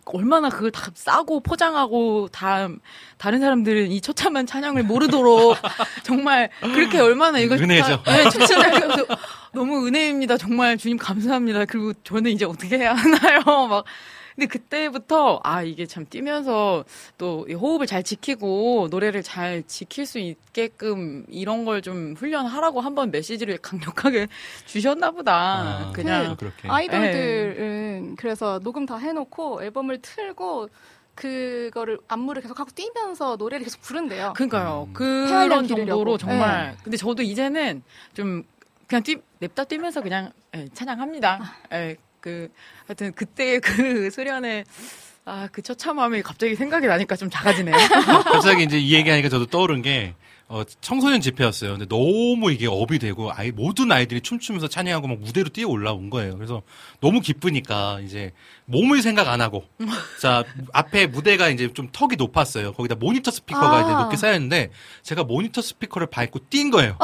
얼마나 그걸 다 싸고 포장하고 다 다른 사람들은 이 처참한 찬양을 모르도록 정말 그렇게 얼마나 이걸 은혜죠. 다, 네, 추천하면서 너무 은혜입니다. 정말 주님 감사합니다. 그리고 저는 이제 어떻게 해야 하나요? 막 근데 그때부터 아 이게 참 뛰면서 또 호흡을 잘 지키고 노래를 잘 지킬 수 있게끔 이런 걸 좀 훈련하라고 한번 메시지를 강력하게 주셨나 보다. 아, 그냥 그렇게. 아이돌들은 네. 그래서 녹음 다 해놓고 앨범을 틀고 그거를 안무를 계속 하고 뛰면서 노래를 계속 부른대요. 그러니까요. 음. 그런 정도로 정말. 네. 근데 저도 이제는 좀 그냥 뛰 냅다 뛰면서 그냥 예, 찬양합니다. 예, 그 하여튼 그때 그 수련의 아, 그 처참함이 갑자기 생각이 나니까 좀 작아지네요. 갑자기 이제 이 얘기하니까 저도 떠오른 게 어, 청소년 집회였어요. 근데 너무 이게 업이 되고 아이 모든 아이들이 춤추면서 찬양하고 막 무대로 뛰어 올라온 거예요. 그래서 너무 기쁘니까 이제 몸을 생각 안 하고 자 앞에 무대가 이제 좀 턱이 높았어요. 거기다 모니터 스피커가 아. 이제 높게 쌓였는데 제가 모니터 스피커를 밟고 뛴 거예요.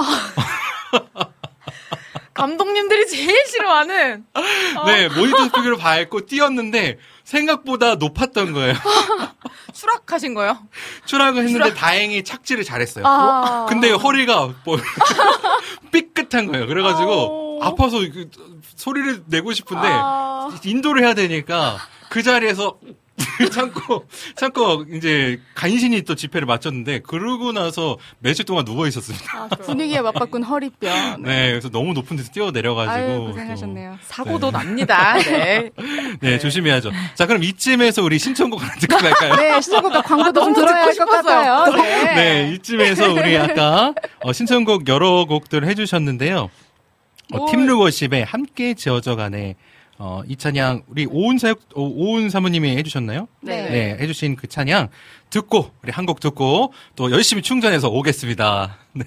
감독님들이 제일 싫어하는. 어. 네, 모니터 스피커를 밟고 뛰었는데 생각보다 높았던 거예요. 추락하신 거예요? 추락을 했는데 추락. 다행히 착지를 잘했어요. 아. 근데 허리가 뭐 삐끗한 거예요. 그래가지고 아. 아파서 그 소리를 내고 싶은데 아. 인도를 해야 되니까 그 자리에서 참고 참고 이제 간신히 또 집회를 마쳤는데 그러고 나서 며칠 동안 누워 있었습니다. 아, 분위기에 맞바꾼 허리뼈. 네, 그래서 너무 높은 데서 뛰어 내려가지고 아유, 고생하셨네요. 사고도 네. 납니다. 네. 네, 조심해야죠. 자, 그럼 이쯤에서 우리 신청곡 하나 듣고 갈까요? 네, 신청곡과 광고도 좀 들어야 할 것 같아요. 네. 네, 이쯤에서 우리 아까 어, 신청곡 여러 곡들 해주셨는데요. 어, 팀루워십의 함께 지어져 가네. 어, 이 찬양, 우리 오은 사역, 오은 사모님이 해주셨나요? 네. 네, 해주신 그 찬양 듣고, 우리 한 곡 듣고, 또 열심히 충전해서 오겠습니다. 네.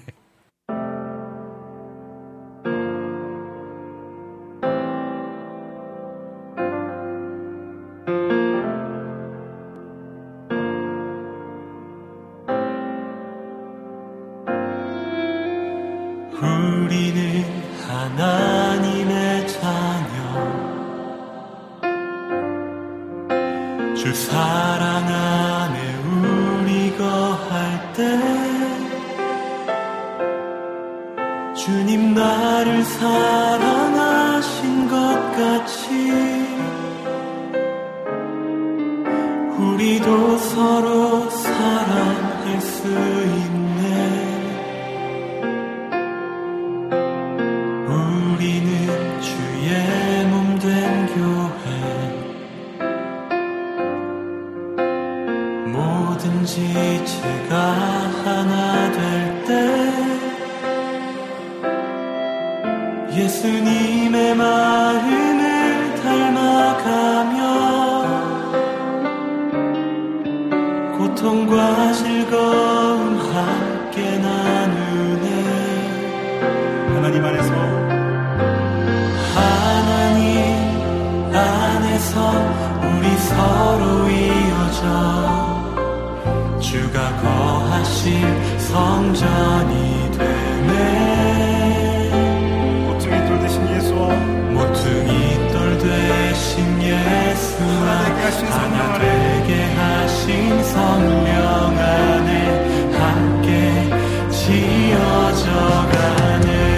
우리는 하나님의 자녀 주 사랑 안에 우리 거할 때 주님 나를 사랑하신 것 같이 우리도 서로 사랑할 수 있네. 우리는 주의 몸 된 교회 모든 지체가 하나 될 때 예수님의 마음을 닮아가며 고통과 즐거움 함께 나누네. 하나님 안에서 하나님 안에서 우리 서로 이어져 주가 거하실 성전이 되네. 모퉁이 돌 대신 예수와 모퉁이 돌 대신 예수와 하나 되게 하신 성령 안에 함께 지어져 가네.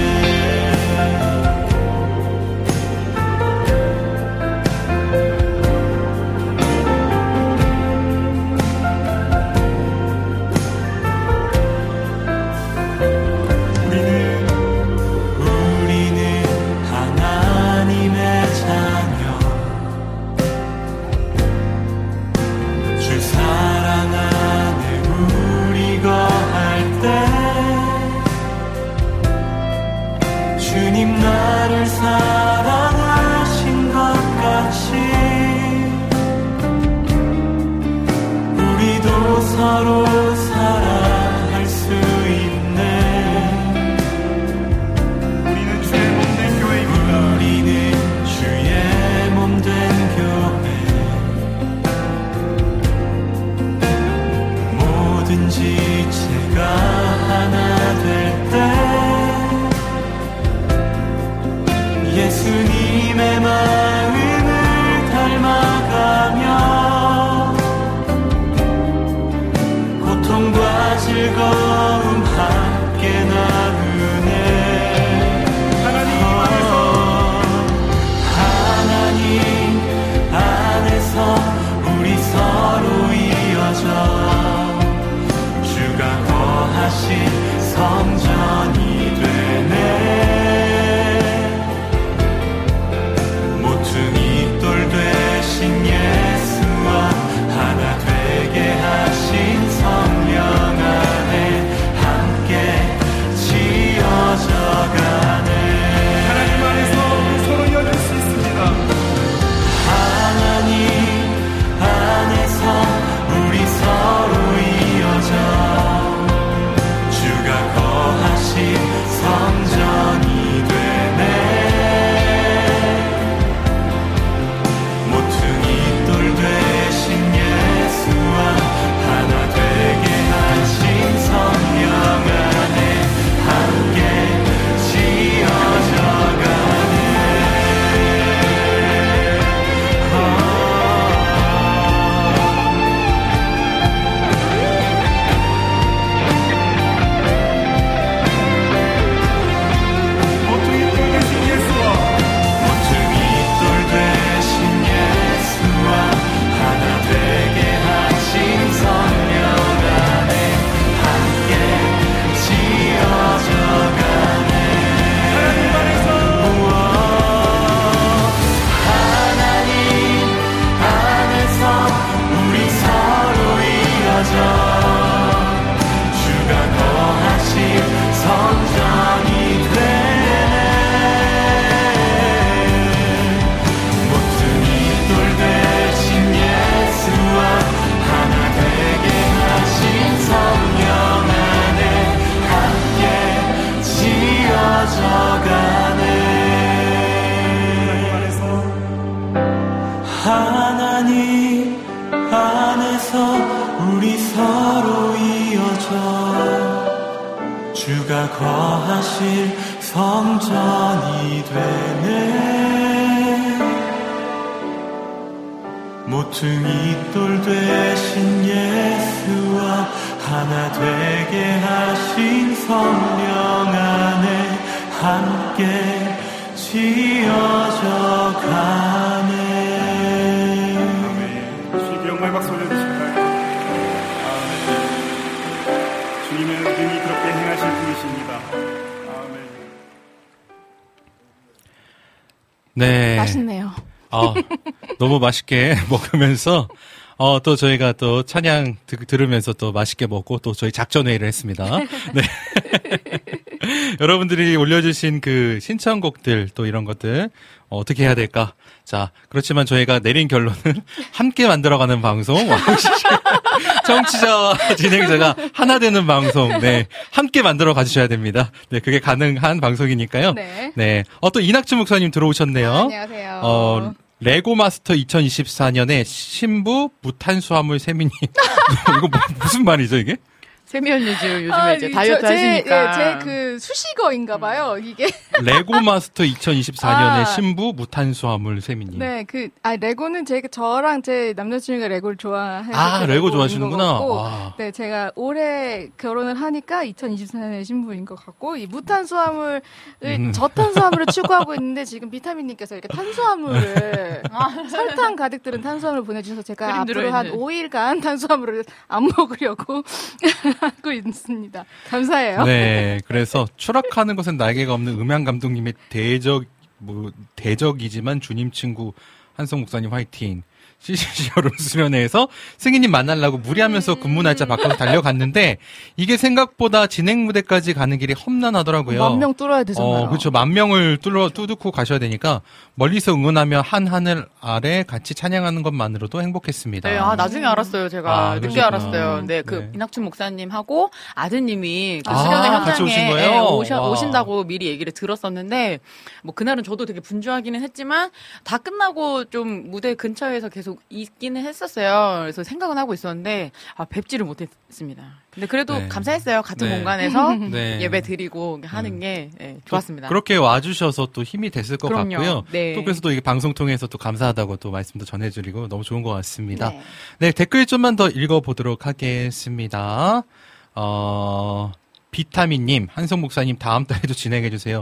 나를 사랑하신 것 같이 우리도 서로 사랑할 수 있네. 우리는 주의 몸 된 교회입니다. 우리는 주의 몸 된 교회 모든 지체가 하나 될 때 예수님의 마음을 닮아가며 즐거움 함께 나누네. 하나님 안에서 하나님 안에서 우리 서로 이어져 주가 거하신 성전이 되네. 모퉁이 돌 되신 예수와 하나 되게 하신 성령 안에 함께 지어져가네. 하나님 안에서 서로 이어질 수 있습니다. 하나님 안에서 우리 서로 이어져 주가 거하신 성전이 되네. 모퉁이 돌 되신 예수와 하나 되게 하신 성령 안에 함께 지어져가네. 모퉁이 돌 되신 예수와 모퉁이 돌 되신 예수와 하나 되게 하신 성령 안에 함께 지어져가네. 하나님 안에서 하나님 안에서 우리 서로 이어져 주가 거하신 성전이 되네. 모퉁이 돌 되신 예수와 하나 되게 하신 성령 안에 함께 지어져가네. 하나님 안에서 우리 서로 이어져 주가 거하실 성전이 되네. 모퉁이 돌 되신 예수와 하나 되게 하신 성령 안에 함께 지어져가네. 주님께 영광의 박수 올려주십니다. 주님의 은총이 그렇게 행하실 분이십니다. 아멘. 네. 맛있네요. 어, 너무 맛있게 먹으면서 어, 또 저희가 또 찬양 드, 들으면서 또 맛있게 먹고 또 저희 작전회의를 했습니다. 네. 여러분들이 올려주신 그 신청곡들 또 이런 것들 어, 어떻게 해야 될까? 자, 그렇지만 저희가 내린 결론은 함께 만들어가는 방송, 청취자 진행자가 하나 되는 방송, 네, 함께 만들어 가주셔야 됩니다. 네, 그게 가능한 방송이니까요. 네. 네. 어, 또 이낙주 목사님 들어오셨네요. 아, 안녕하세요. 어, 레고 마스터 이천이십사 년에 신부 무탄수화물 세미님. 이거 뭐, 무슨 말이죠, 이게? 세미언니즈 요즘에 아, 이제 다이어트 저, 하시니까. 제, 제 그 수식어인가 봐요, 이게. 레고 마스터 이천이십사 년에 아. 신부 무탄수화물 세미님. 네, 그, 아, 레고는 제, 저랑 제 남자친구가 레고를 좋아해서. 아, 레고 좋아하시는구나. 와. 네, 제가 올해 결혼을 하니까 이천이십사 년에 신부인 것 같고, 이 무탄수화물을, 음. 저탄수화물을 추구하고 있는데, 지금 비타민님께서 이렇게 탄수화물을, 설탕 가득 들은 탄수화물을 보내주셔서 제가 앞으로 한 오 일간 탄수화물을 안 먹으려고 하고 있습니다. 감사해요. 네, 그래서 추락하는 것은 날개가 없는 음향 감독님의 대적, 뭐, 대적이지만 주님 친구 한성 목사님 화이팅. 씨씨씨 여름 수련회에서 승희님 만나려고 무리하면서 근무 날짜 바꿔서 달려갔는데 이게 생각보다 진행 무대까지 가는 길이 험난하더라고요. 만 명 뚫어야 되잖아요. 어, 그렇죠. 만 명을 뚫어 뚫고 가셔야 되니까 멀리서 응원하며 한 하늘 아래 같이 찬양하는 것만으로도 행복했습니다. 네, 아 나중에 알았어요. 제가 아, 늦게 그러셨구나. 알았어요. 네, 그 네. 이낙춘 목사님하고 아드님이 그 아, 수련회 같이 오신 현장에 거예요? 예, 오셔, 와. 오신다고 미리 얘기를 들었었는데 뭐 그날은 저도 되게 분주하기는 했지만 다 끝나고 좀 무대 근처에서 계속 있기는 했었어요. 그래서 생각은 하고 있었는데 아, 뵙지를 못했습니다. 근데 그래도 네. 감사했어요. 같은 네. 공간에서 네. 예배 드리고 하는 게 예, 좋았습니다. 그렇게 와주셔서 또 힘이 됐을 것 그럼요. 같고요. 네. 또 그래서 또 이게 방송 통해서 또 감사하다고 또 말씀도 전해드리고 너무 좋은 것 같습니다. 네. 네, 댓글 좀만 더 읽어보도록 하겠습니다. 어, 비타민님, 한성 목사님 다음 달에도 진행해주세요.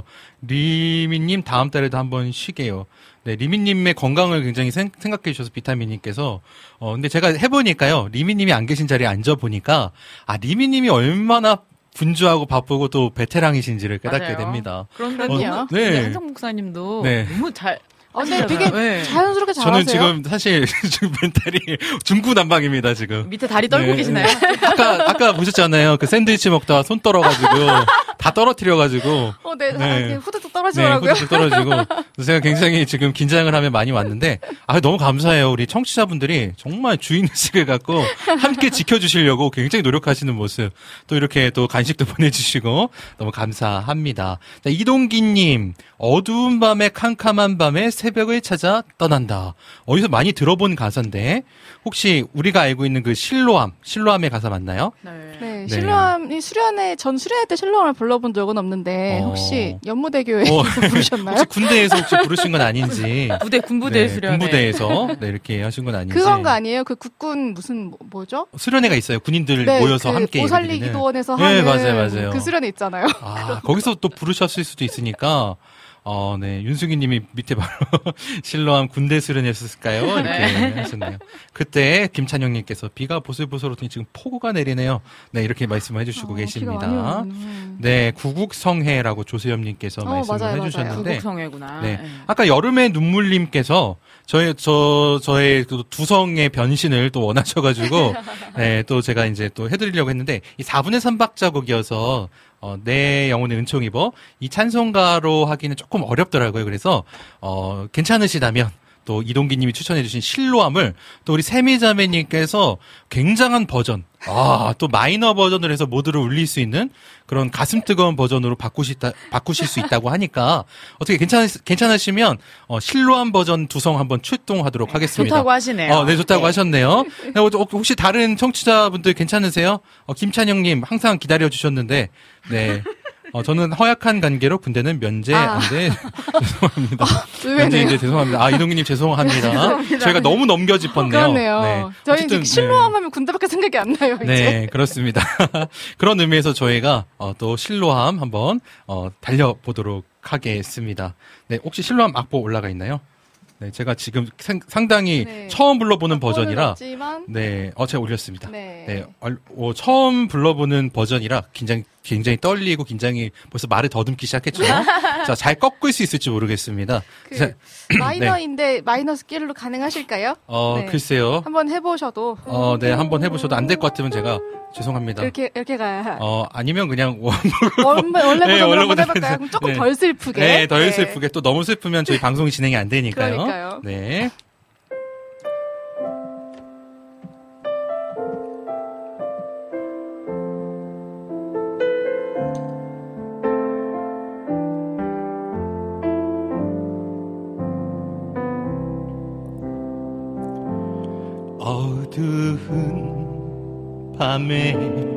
리미님 다음 달에도 한번 쉬게요. 네, 리미님의 건강을 굉장히 생, 생각해 주셔서 비타민님께서, 어, 근데 제가 해보니까요, 리미님이 안 계신 자리에 앉아보니까, 아, 리미님이 얼마나 분주하고 바쁘고 또 베테랑이신지를 깨닫게 맞아요. 됩니다. 그런데요. 어, 네. 한성 목사님도 네. 너무 잘. 어, 네, 되게 네. 자연스럽게 잘하세요. 저는 지금 사실 지금 멘탈이 중구난방입니다 지금. 밑에 다리 떨고 네. 계시나요? 아까 아까 보셨잖아요. 그 샌드위치 먹다가 손 떨어가지고 다 떨어뜨려가지고. 어, 네, 네. 네. 후두둑 떨어지더라고요. 네, 후두둑 떨어지고. 그래서 제가 굉장히 지금 긴장을 하며 많이 왔는데, 아 너무 감사해요. 우리 청취자분들이 정말 주인의식을 갖고 함께 지켜주시려고 굉장히 노력하시는 모습, 또 이렇게 또 간식도 보내주시고 너무 감사합니다. 자, 이동기님, 어두운 밤에 캄캄한 밤에 새벽을 찾아 떠난다. 어디서 많이 들어본 가사인데 혹시 우리가 알고 있는 그 실로암, 실로암의 가사 맞나요? 네, 네. 실로암이 수련회 전 수련회 때 실로암을 불러본 적은 없는데 어. 혹시 연무대교에서 어. 부르셨나요? 혹시 군대에서 혹시 부르신 건 아닌지. 부대 군부대 네, 수련회. 군부대에서 네, 이렇게 하신 건 아닌지. 그건 거 아니에요? 그 국군 무슨 뭐, 뭐죠? 수련회가 있어요. 군인들 네, 모여서 그 함께. 오살리 예배드리는. 기도원에서 네, 하는 맞아요, 맞아요. 그 수련회 있잖아요. 아, 거기서 또 부르셨을 수도 있으니까. 어, 네. 윤수기 님이 밑에 바로 실로암 군대 수련했을까요? 이렇게 네. 하셨네요. 그때 김찬영 님께서 비가 보슬보슬 오더니 지금 폭우가 내리네요. 네, 이렇게 말씀해 주시고 어, 계십니다. 네, 구국성해라고 조세엽 님께서 어, 말씀을 맞아요, 해 주셨는데. 맞아요. 구국성해구나. 네. 네. 아까 여름의 눈물 님께서 저의 저 저의 그 두성의 변신을 또 원하셔가지고 네, 또 제가 이제 또 해드리려고 했는데 이 사분의 삼 박자곡이어서 어, 내 영혼의 은총 입어 이 찬송가로 하기는 조금 어렵더라고요. 그래서 어, 괜찮으시다면 또 이동기님이 추천해주신 실로암을 또 우리 세미자매님께서 굉장한 버전, 아, 또 마이너 버전을 해서 모두를 울릴 수 있는 그런 가슴 뜨거운 버전으로 바꾸시다, 바꾸실 수 있다고 하니까 어떻게 괜찮, 괜찮으시면 어, 실로암 버전 두성 한번 출동하도록 하겠습니다. 좋다고 하시네요. 어, 네, 좋다고 네. 하셨네요. 네, 혹시 다른 청취자분들 괜찮으세요? 어, 김찬영님 항상 기다려 주셨는데, 네. 어, 저는 허약한 관계로 군대는 면제 아. 안 돼. 죄송합니다. 의외네요. 면제인데 죄송합니다. 아, 이동기님 죄송합니다. 죄송합니다. 저희가 너무 넘겨 짚었네요. 그렇네요. 네. 저희 어쨌든, 이제 실로암 하면 군대밖에 생각이 안 나요, 이제. 네, 그렇습니다. 그런 의미에서 저희가 어, 또 실로암 한번 어, 달려보도록 하겠습니다. 네, 혹시 실로암 악보 올라가 있나요? 네, 제가 지금 생, 상당히 네. 처음 불러보는 버전이라, 없지만, 네, 어, 제가 올렸습니다. 네. 네, 얼- 어, 처음 불러보는 버전이라 굉장히, 굉장히 떨리고 굉장히 벌써 말을 더듬기 시작했죠. 자, 잘 꺾을 수 있을지 모르겠습니다. 그 자, 마이너인데 마이너 스케일로 가능하실까요? 어, 네. 글쎄요. 한번 해보셔도 어, 네, 한번 해보셔도 안 될 것 같으면 제가 죄송합니다. 이렇게 이렇게 가야. 어, 아니면 그냥 원, 원래 원래 네, 버전으로 원래 한번 버전으로 해볼까요? 그럼 조금 네. 덜 슬프게. 네, 덜 네. 슬프게. 또 너무 슬프면 저희 방송이 진행이 안 되니까요. 그러니까요. 네. 어두운 밤에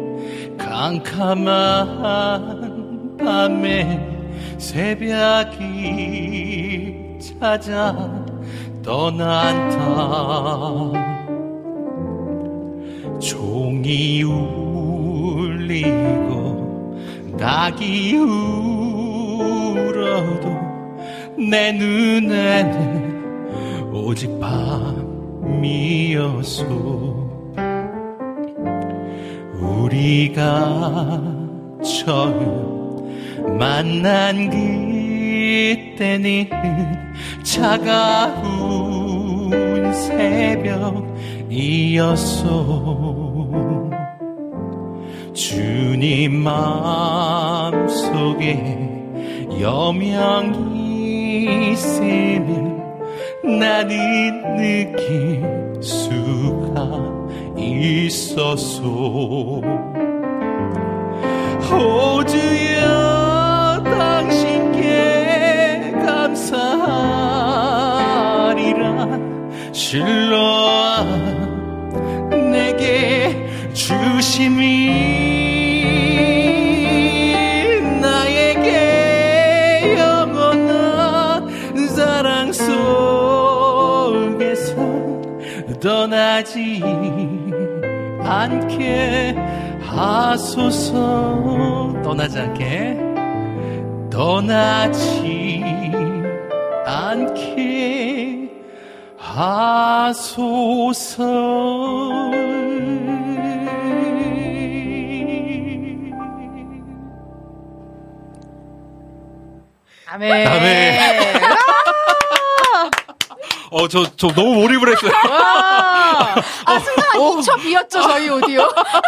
캄캄한 밤에 새벽이 찾아 떠난다. 종이 울리고 낙이 울어도 내 눈에는 오직 밤이었소. 우리가 처음 만난 그때는 차가운 새벽이었소. 주님 마음속에 여명이 있으면 나는 느낄 수가 있었소. 오 주여 당신께 감사하리라. 실로암 내게 주심이 나에게 영원한 사랑 속에서 떠나지 않게 하소서. 하소서. 떠나지 않게, 떠나지 않게 하소서. 아멘. 아멘. 어, 저, 저 너무 몰입을 했어요. 와. 아, 순간 이 초 비었죠, 저희 오디오.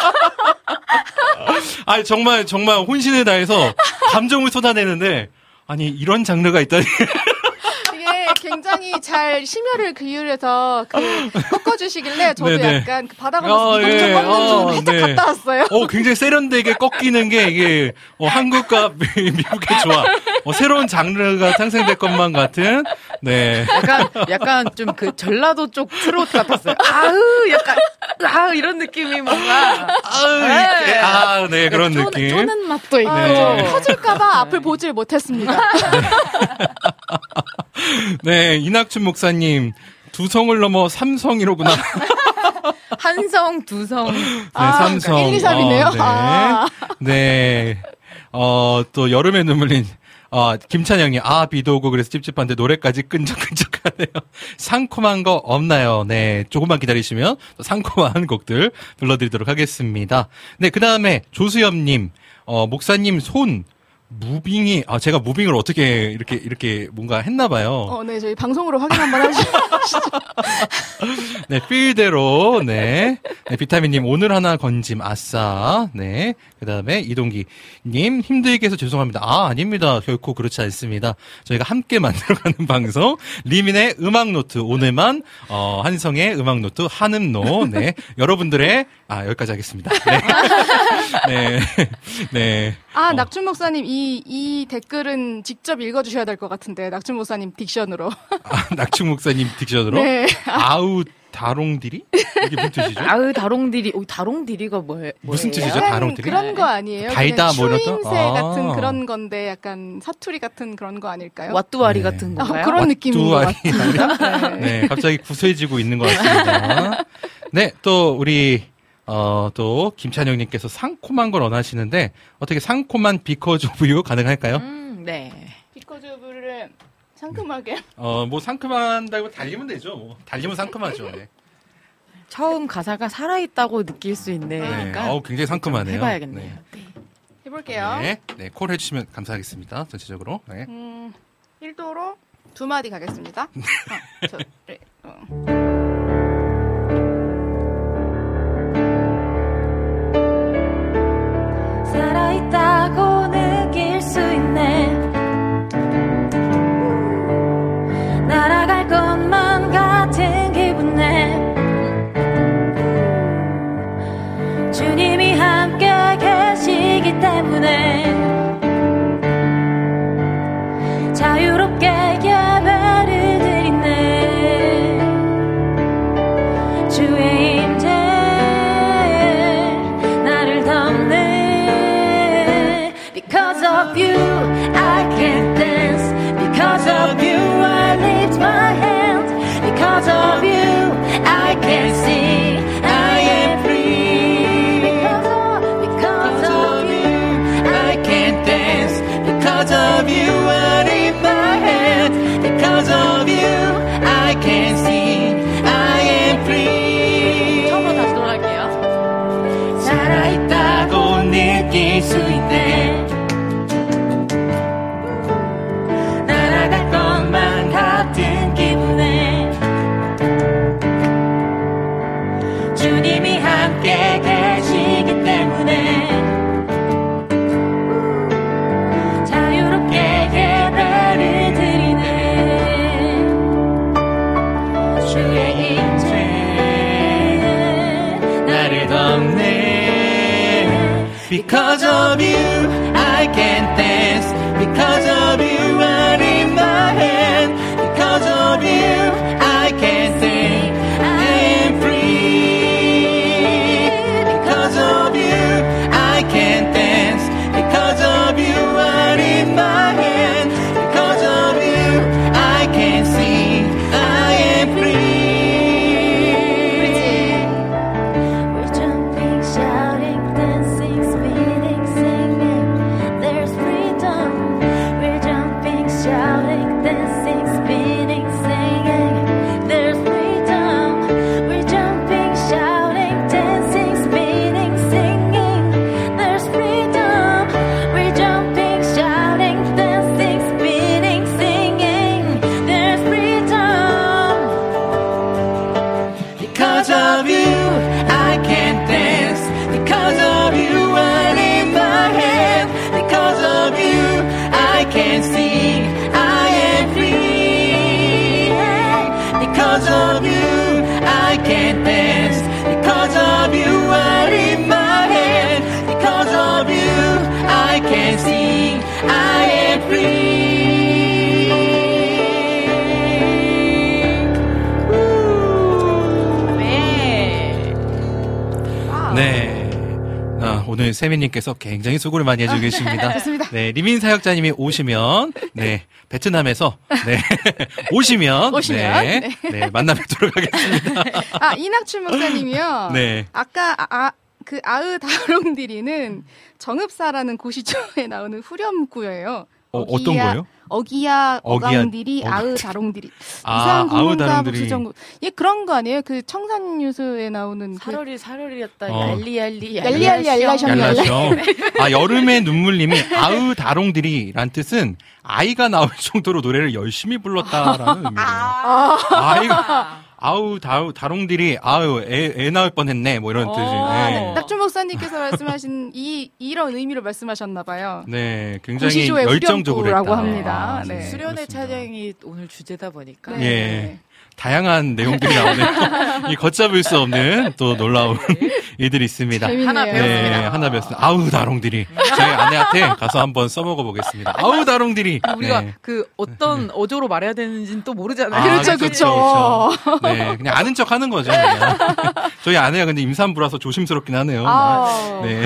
아니, 정말, 정말 혼신을 다해서 감정을 쏟아내는데, 아니, 이런 장르가 있다니. 이게 굉장히 잘 심혈을 기울여서 그 꺾어주시길래 저도 네네. 약간 그 바닥으로 어, 이동 좀 예. 꺾는 중 어, 살짝 네. 갔다 왔어요. 어, 굉장히 세련되게 꺾이는 게 이게, 어, 한국과 미국의 조합. 어, 새로운 장르가 상생될 것만 같은, 네. 약간, 약간 좀 그 전라도 쪽 트로트 같았어요. 아으, 약간, 아 이런 느낌이 뭔가. 아으, 네. 아, 네, 그런 쪼, 느낌. 쪼는 맛도 있고. 네. 터질까봐 앞을 보질 못했습니다. 네, 이낙춘 목사님, 두 성을 넘어 삼성이로구나. 한성, 두성. 네, 아, 삼성. 일, 이, 삼이네요. 어, 네. 아. 네. 어, 또 여름에 눈물린, 어, 김찬영이, 아, 비도 오고 그래서 찝찝한데 노래까지 끈적끈적하네요. 상콤한 거 없나요? 네. 조금만 기다리시면 또 상콤한 곡들 불러드리도록 하겠습니다. 네. 그 다음에 조수엽님, 어, 목사님 손, 무빙이, 아, 제가 무빙을 어떻게 이렇게, 이렇게 뭔가 했나봐요. 어, 네, 저희 방송으로 확인 한번 하시죠. 네, 필대로, 네. 네, 비타민님, 오늘 하나 건짐, 아싸. 네. 그 다음에, 이동기님, 힘들게 해서 죄송합니다. 아, 아닙니다. 결코 그렇지 않습니다. 저희가 함께 만들어가는 방송, 리민의 음악노트, 오늘만, 어, 한성의 음악노트, 한음노, 네. 여러분들의, 아, 여기까지 하겠습니다. 네. 네. 네. 아, 어. 낙춘 목사님, 이, 이 댓글은 직접 읽어주셔야 될 것 같은데, 낙춘 목사님 딕션으로. 아, 낙충 목사님 딕션으로. 네. 아우, 다롱디리? 이게 무슨 뜻이죠? 아으, 다롱디리. 오, 다롱디리가 뭐예요? 무슨 뜻이죠? 약간 다롱들이? 그런 거 아니에요? 달다, 뭐 이런 거? 추임새 아. 같은 그런 건데, 약간 사투리 같은 그런 거 아닐까요? 왓두아리 네. 같은 아, 건가요? 그런 느낌인 것 왓두아리. 같습니다. 네. 네, 갑자기 구수해지고 있는 것 같습니다. 네, 또 우리 어, 또 김찬영님께서 상콤한 걸 원하시는데 어떻게 상콤한 비커즈 오브 유 가능할까요? 음, 네. 비커즈 오브를 상큼하게. 어, 뭐 상큼한다고 달리면 되죠. 뭐. 달리면 상큼하죠. 네. 처음 가사가 살아있다고 느낄 수 있는. 네. 그러니까 어우, 굉장히 상큼하네요. 해봐야겠네요. 네. 해볼게요. 네, 네, 콜 해주시면 감사하겠습니다. 전체적으로. 네. 음, 일 도로 두 마디 가겠습니다. 어, 저, 네, 어. 살아있다고 느낄 수 있네. 날아갈 것만 같은 기분에 주님이 함께 계시기 때문에 자유롭게 예배를 드리네. 주의 임재 나를 덮네. Because of you I can dance. Because of you I lift my hands. Because of you I can sing. I am free. Because of, because of you I can dance. Because of you I lift my hands. Because of you I can sing. I am free. 처음으로 다시 돌아갈게요. 살아있다고 느낄 수 있네. 날아갈 것만 같은 기분에 주님이 함께 계시기 때문에 자유롭게 예배를 드리네. 주의 임재 나를 덮네. Because of you I can dance. Because of you I lift my hand. Because of you I can sing. I am free. Because of you I can dance. Because of you I lift my hand. Because of you I can sing. I am free. We're jumping, shouting, dancing, 오늘 세미님께서 굉장히 수고를 많이 해주고 계십니다. 좋습니다. 네, 리민 사역자님이 오시면, 네, 베트남에서, 네, 오시면, 오시면, 네, 네. 네, 만나 뵙도록 하겠습니다. 아, 이낙춘 목사님이요. 네. 아까, 아, 아, 그 아으 다롱디리는 정읍사라는 고시조에 나오는 후렴구예요. 어, 어떤 거예요? 어기야, 어기야, 어강디리, 어강- 아으 다롱디리. 아, 이상 아으 국문가 다롱디리. 부수정구. 예, 그런 거 아니에요? 그 청산유수에 나오는. 그 사월이 사월이었다. 어. 얄리얄리 얄리얄리 얄라셩. 얄라셩. 아, 여름의 눈물님이 아으 다롱들이란 뜻은 아이가 나올 정도로 노래를 열심히 불렀다라는 의미예요. 아이가 아우 다, 다롱들이 아유 애, 애 낳을 뻔했네 뭐 이런 뜻이. 네. 낙준 목사님께서 말씀하신 이 이런 의미로 말씀하셨나 봐요. 네, 굉장히 고시조의 열정적으로 후렴구라고 했다. 합니다. 아, 네. 수련회 찬양이 오늘 주제다 보니까. 네. 예. 다양한 내용들이 나오네요. 이 걷잡을 수 없는 또 놀라운 일들이 있습니다. 재밌네요. 하나 배웠습니다. 네, 하나 배웠습니다. 아우 다롱들이 저희 아내한테 가서 한번 써먹어 보겠습니다. 아우 다롱들이. 우리가 네. 그 어떤 어조로 말해야 되는지는 또 모르잖아요. 그렇죠, 그렇죠. 네, 그냥 아는 척 하는 거죠. 그냥. 저희 아내가 근데 임산부라서 조심스럽긴 하네요. 아. 네.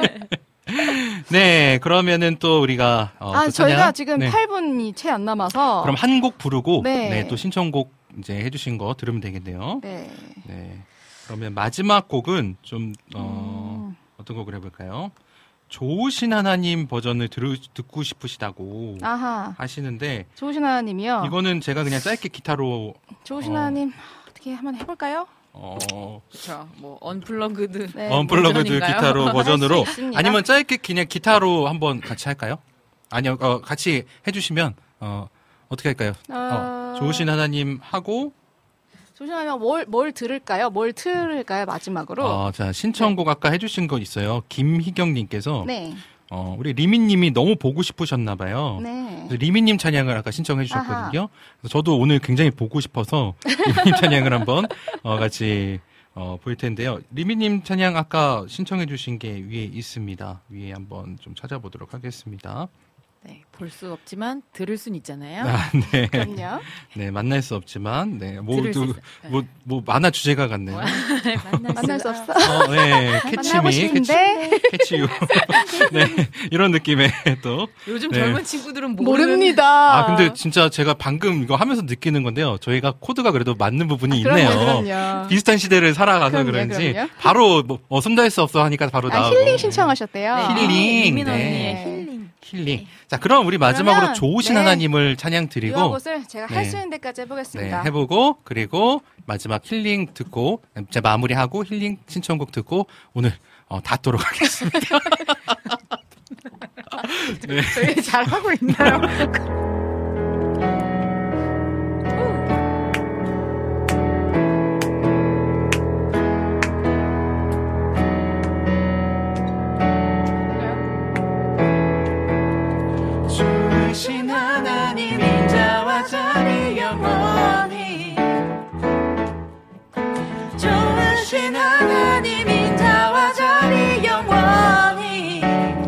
네, 그러면은 또 우리가 어, 아, 또 저희가 찬양. 지금 네. 팔 분이 채 안 남아서. 그럼 한 곡 부르고 네. 네, 또 신청곡 이제 해주신 거 들으면 되겠네요. 네. 네. 그러면 마지막 곡은 좀 어, 음. 어떤 곡을 해볼까요? 좋으신 하나님 버전을 들, 듣고 싶으시다고 아하. 하시는데 좋으신 하나님이요. 이거는 제가 그냥 짧게 기타로 좋으신 어. 하나님 어떻게 한번 해볼까요? 어, 그렇죠. 뭐 언플러그드. 네. 언플러그드 버전인가요? 기타로 버전으로 할 수 있습니다. 아니면 짧게 그냥 기타로 한번 같이 할까요? 아니요, 어, 같이 해주시면 어, 어떻게 할까요? 어. 어, 좋으신 하나님 하고 좋으신 하나님 뭘, 뭘 들을까요? 뭘 틀을까요? 마지막으로. 어, 자 신청곡 아까 해주신 거 있어요. 김희경님께서 네. 어, 우리 리민님이 너무 보고 싶으셨나 봐요. 네. 그래서 리민님 찬양을 아까 신청해 주셨거든요. 그래서 저도 오늘 굉장히 보고 싶어서 리민님 찬양을 한번 어, 같이 어, 볼 텐데요. 리민님 찬양 아까 신청해 주신 게 위에 있습니다. 위에 한번 좀 찾아보도록 하겠습니다. 네, 볼 수 없지만 들을 순 있잖아요. 아, 네. 그럼요. 네, 만날 수 없지만, 네, 들을 수 모두, 있어요. 뭐, 뭐, 만화 주제가 같네요. 만날, 만날 수 없어. 어, 네, 만나고 캐치미, 캐치, 싶은데 캐치유. 네, 이런 느낌의 또. 요즘 네. 젊은 친구들은 모르는. 모릅니다. 아, 근데 진짜 제가 방금 이거 하면서 느끼는 건데요. 저희가 코드가 그래도 맞는 부분이 그럼요, 있네요. 그럼요. 비슷한 시대를 살아가서 그럼요, 그런지 그럼요. 바로 뭐, 어, 손댈 수 없어 하니까 바로 아, 나오고. 힐링 신청하셨대요. 네, 힐링. 리민 네. 언니의 네. 힐링. 힐링. 자, 그럼 우리 마지막으로 그러면, 좋으신 네. 하나님을 찬양 드리고. 이것을 제가 할 네. 수 있는 데까지 네, 해보겠습니다. 해보고 그리고 마지막 힐링 듣고 제 마무리하고 힐링 신청곡 듣고 오늘 어, 닫도록 하겠습니다. 네. 저희 잘하고 있나요? 주신 하나님 인자와 자비 영원히 좋으신 하나님 인자와 자비 영원히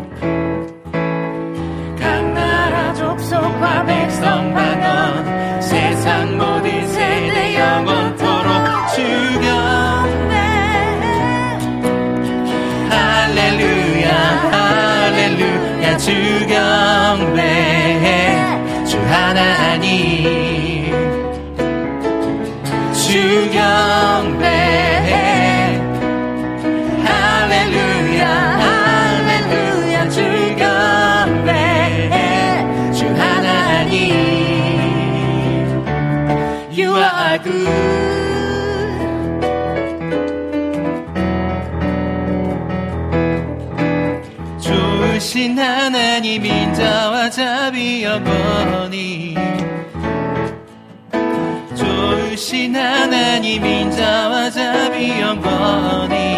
각 나라 족속과 백성 방언 세상 모든 세대 영원토록 주경배 할렐루야 할렐루야 주경배 주 하나님 주경배 할렐루야 할렐루야 주경배 주 하나님 You are good 좋으신 하나님 인자와 자비 영원히 좋으신 하나님 인자와 자비 영원히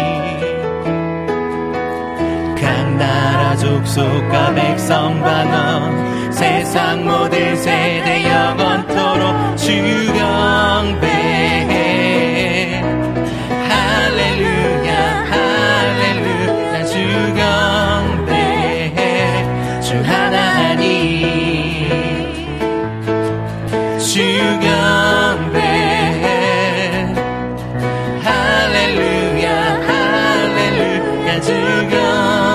각 나라 족속과 백성 방언 세상 모든 세대 영원토록 주경배 할렐루야 할렐루야 주경배 주 하나님 주경배 할렐루야 할렐루야 주경배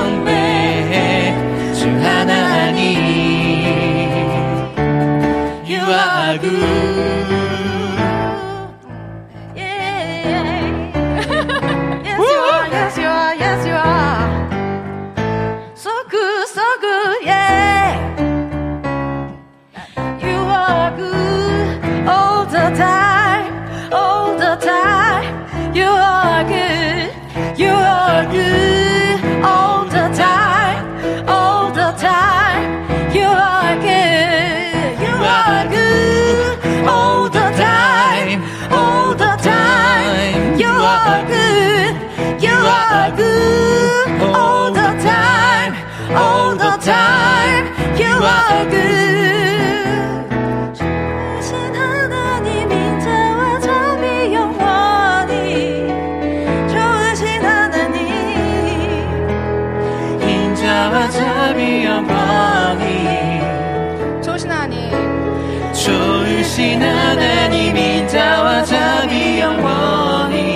자비 영원히 좋으신 하나님 좋으신 하나님 인자와 자비 영원히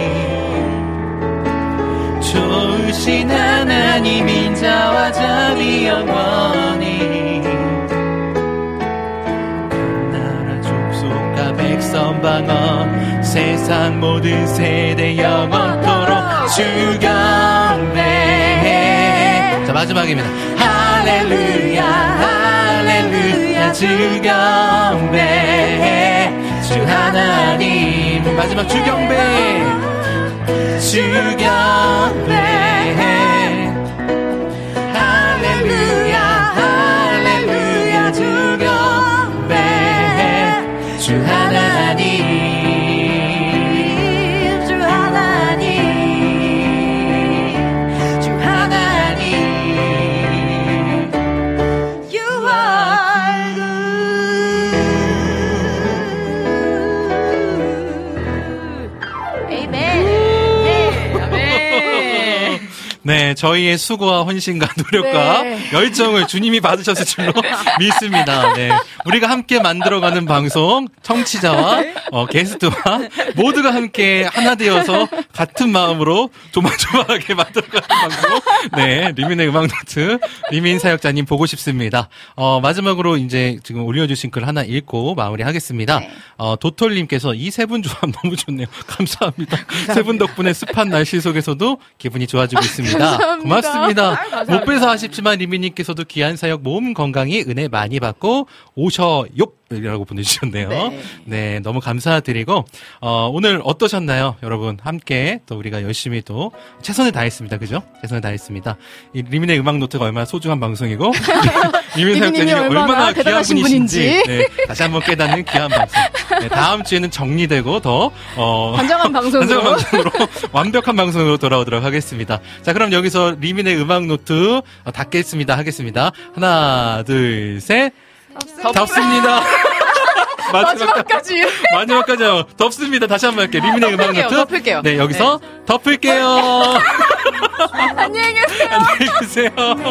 좋으신 하나님 인자와 자비 영원히 나라 족속과 백성 방언 세상 모든 세대 영원토록 주경배. 자 마지막입니다. 할렐루야 할렐루야 주경배 주 하나님. 마지막 주경배 주경배 할렐루야 할렐루야 주경배 주 하나님 주 하나님 주 하나님 You are good. Amen. 네, 저희의 수고와 헌신과 노력과 네. 열정을 주님이 받으셨을 줄로 믿습니다. 네, 우리가 함께 만들어가는 방송, 청취자와 어, 게스트와 모두가 함께 하나 되어서 같은 마음으로 조마조마하게 만들어가는 방송. 네, 리민의 음악노트 리민 사역자님 보고 싶습니다. 어, 마지막으로 이제 지금 올려주신 글 하나 읽고 마무리하겠습니다. 네. 어, 도톨님께서 이 세 분 조합 너무 좋네요. 감사합니다. 세 분 덕분에 습한 날씨 속에서도 기분이 좋아지고 있습니다. 감사합니다. 고맙습니다. 아유, 감사합니다. 못 뵈서 아쉽지만 리미님께서도 귀한 사역 몸 건강히 은혜 많이 받고 오셔요. 이라고 보내주셨네요. 네. 네, 너무 감사드리고 어, 오늘 어떠셨나요, 여러분? 함께 또 우리가 열심히 또 최선을 다했습니다, 그죠? 최선을 다했습니다. 이 리민의 음악 노트가 얼마나 소중한 방송이고 리민 사역자님이 얼마나, 얼마나 귀한 분이신지 네, 다시 한번 깨닫는 귀한 방송. 네, 다음 주에는 정리되고 더 어, 단정한 방송으로, 단정한 방송으로 완벽한 방송으로 돌아오도록 하겠습니다. 자, 그럼 여기서 리민의 음악 노트 어, 닫겠습니다. 하겠습니다. 하나, 둘, 셋. 덥습니다. 마지막까지. 마지막까지요. 덥습니다. 다시 한번 할게요. 리민의 음악 노트. 덮을게요. 네, 여기서 네. 덮을게요. 안녕히 계세요. 안녕히 계세요.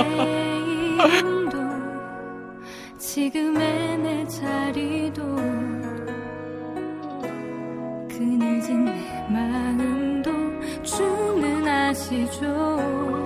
지금의 내 자리도 그늘진 내 마음도 주는 아시죠.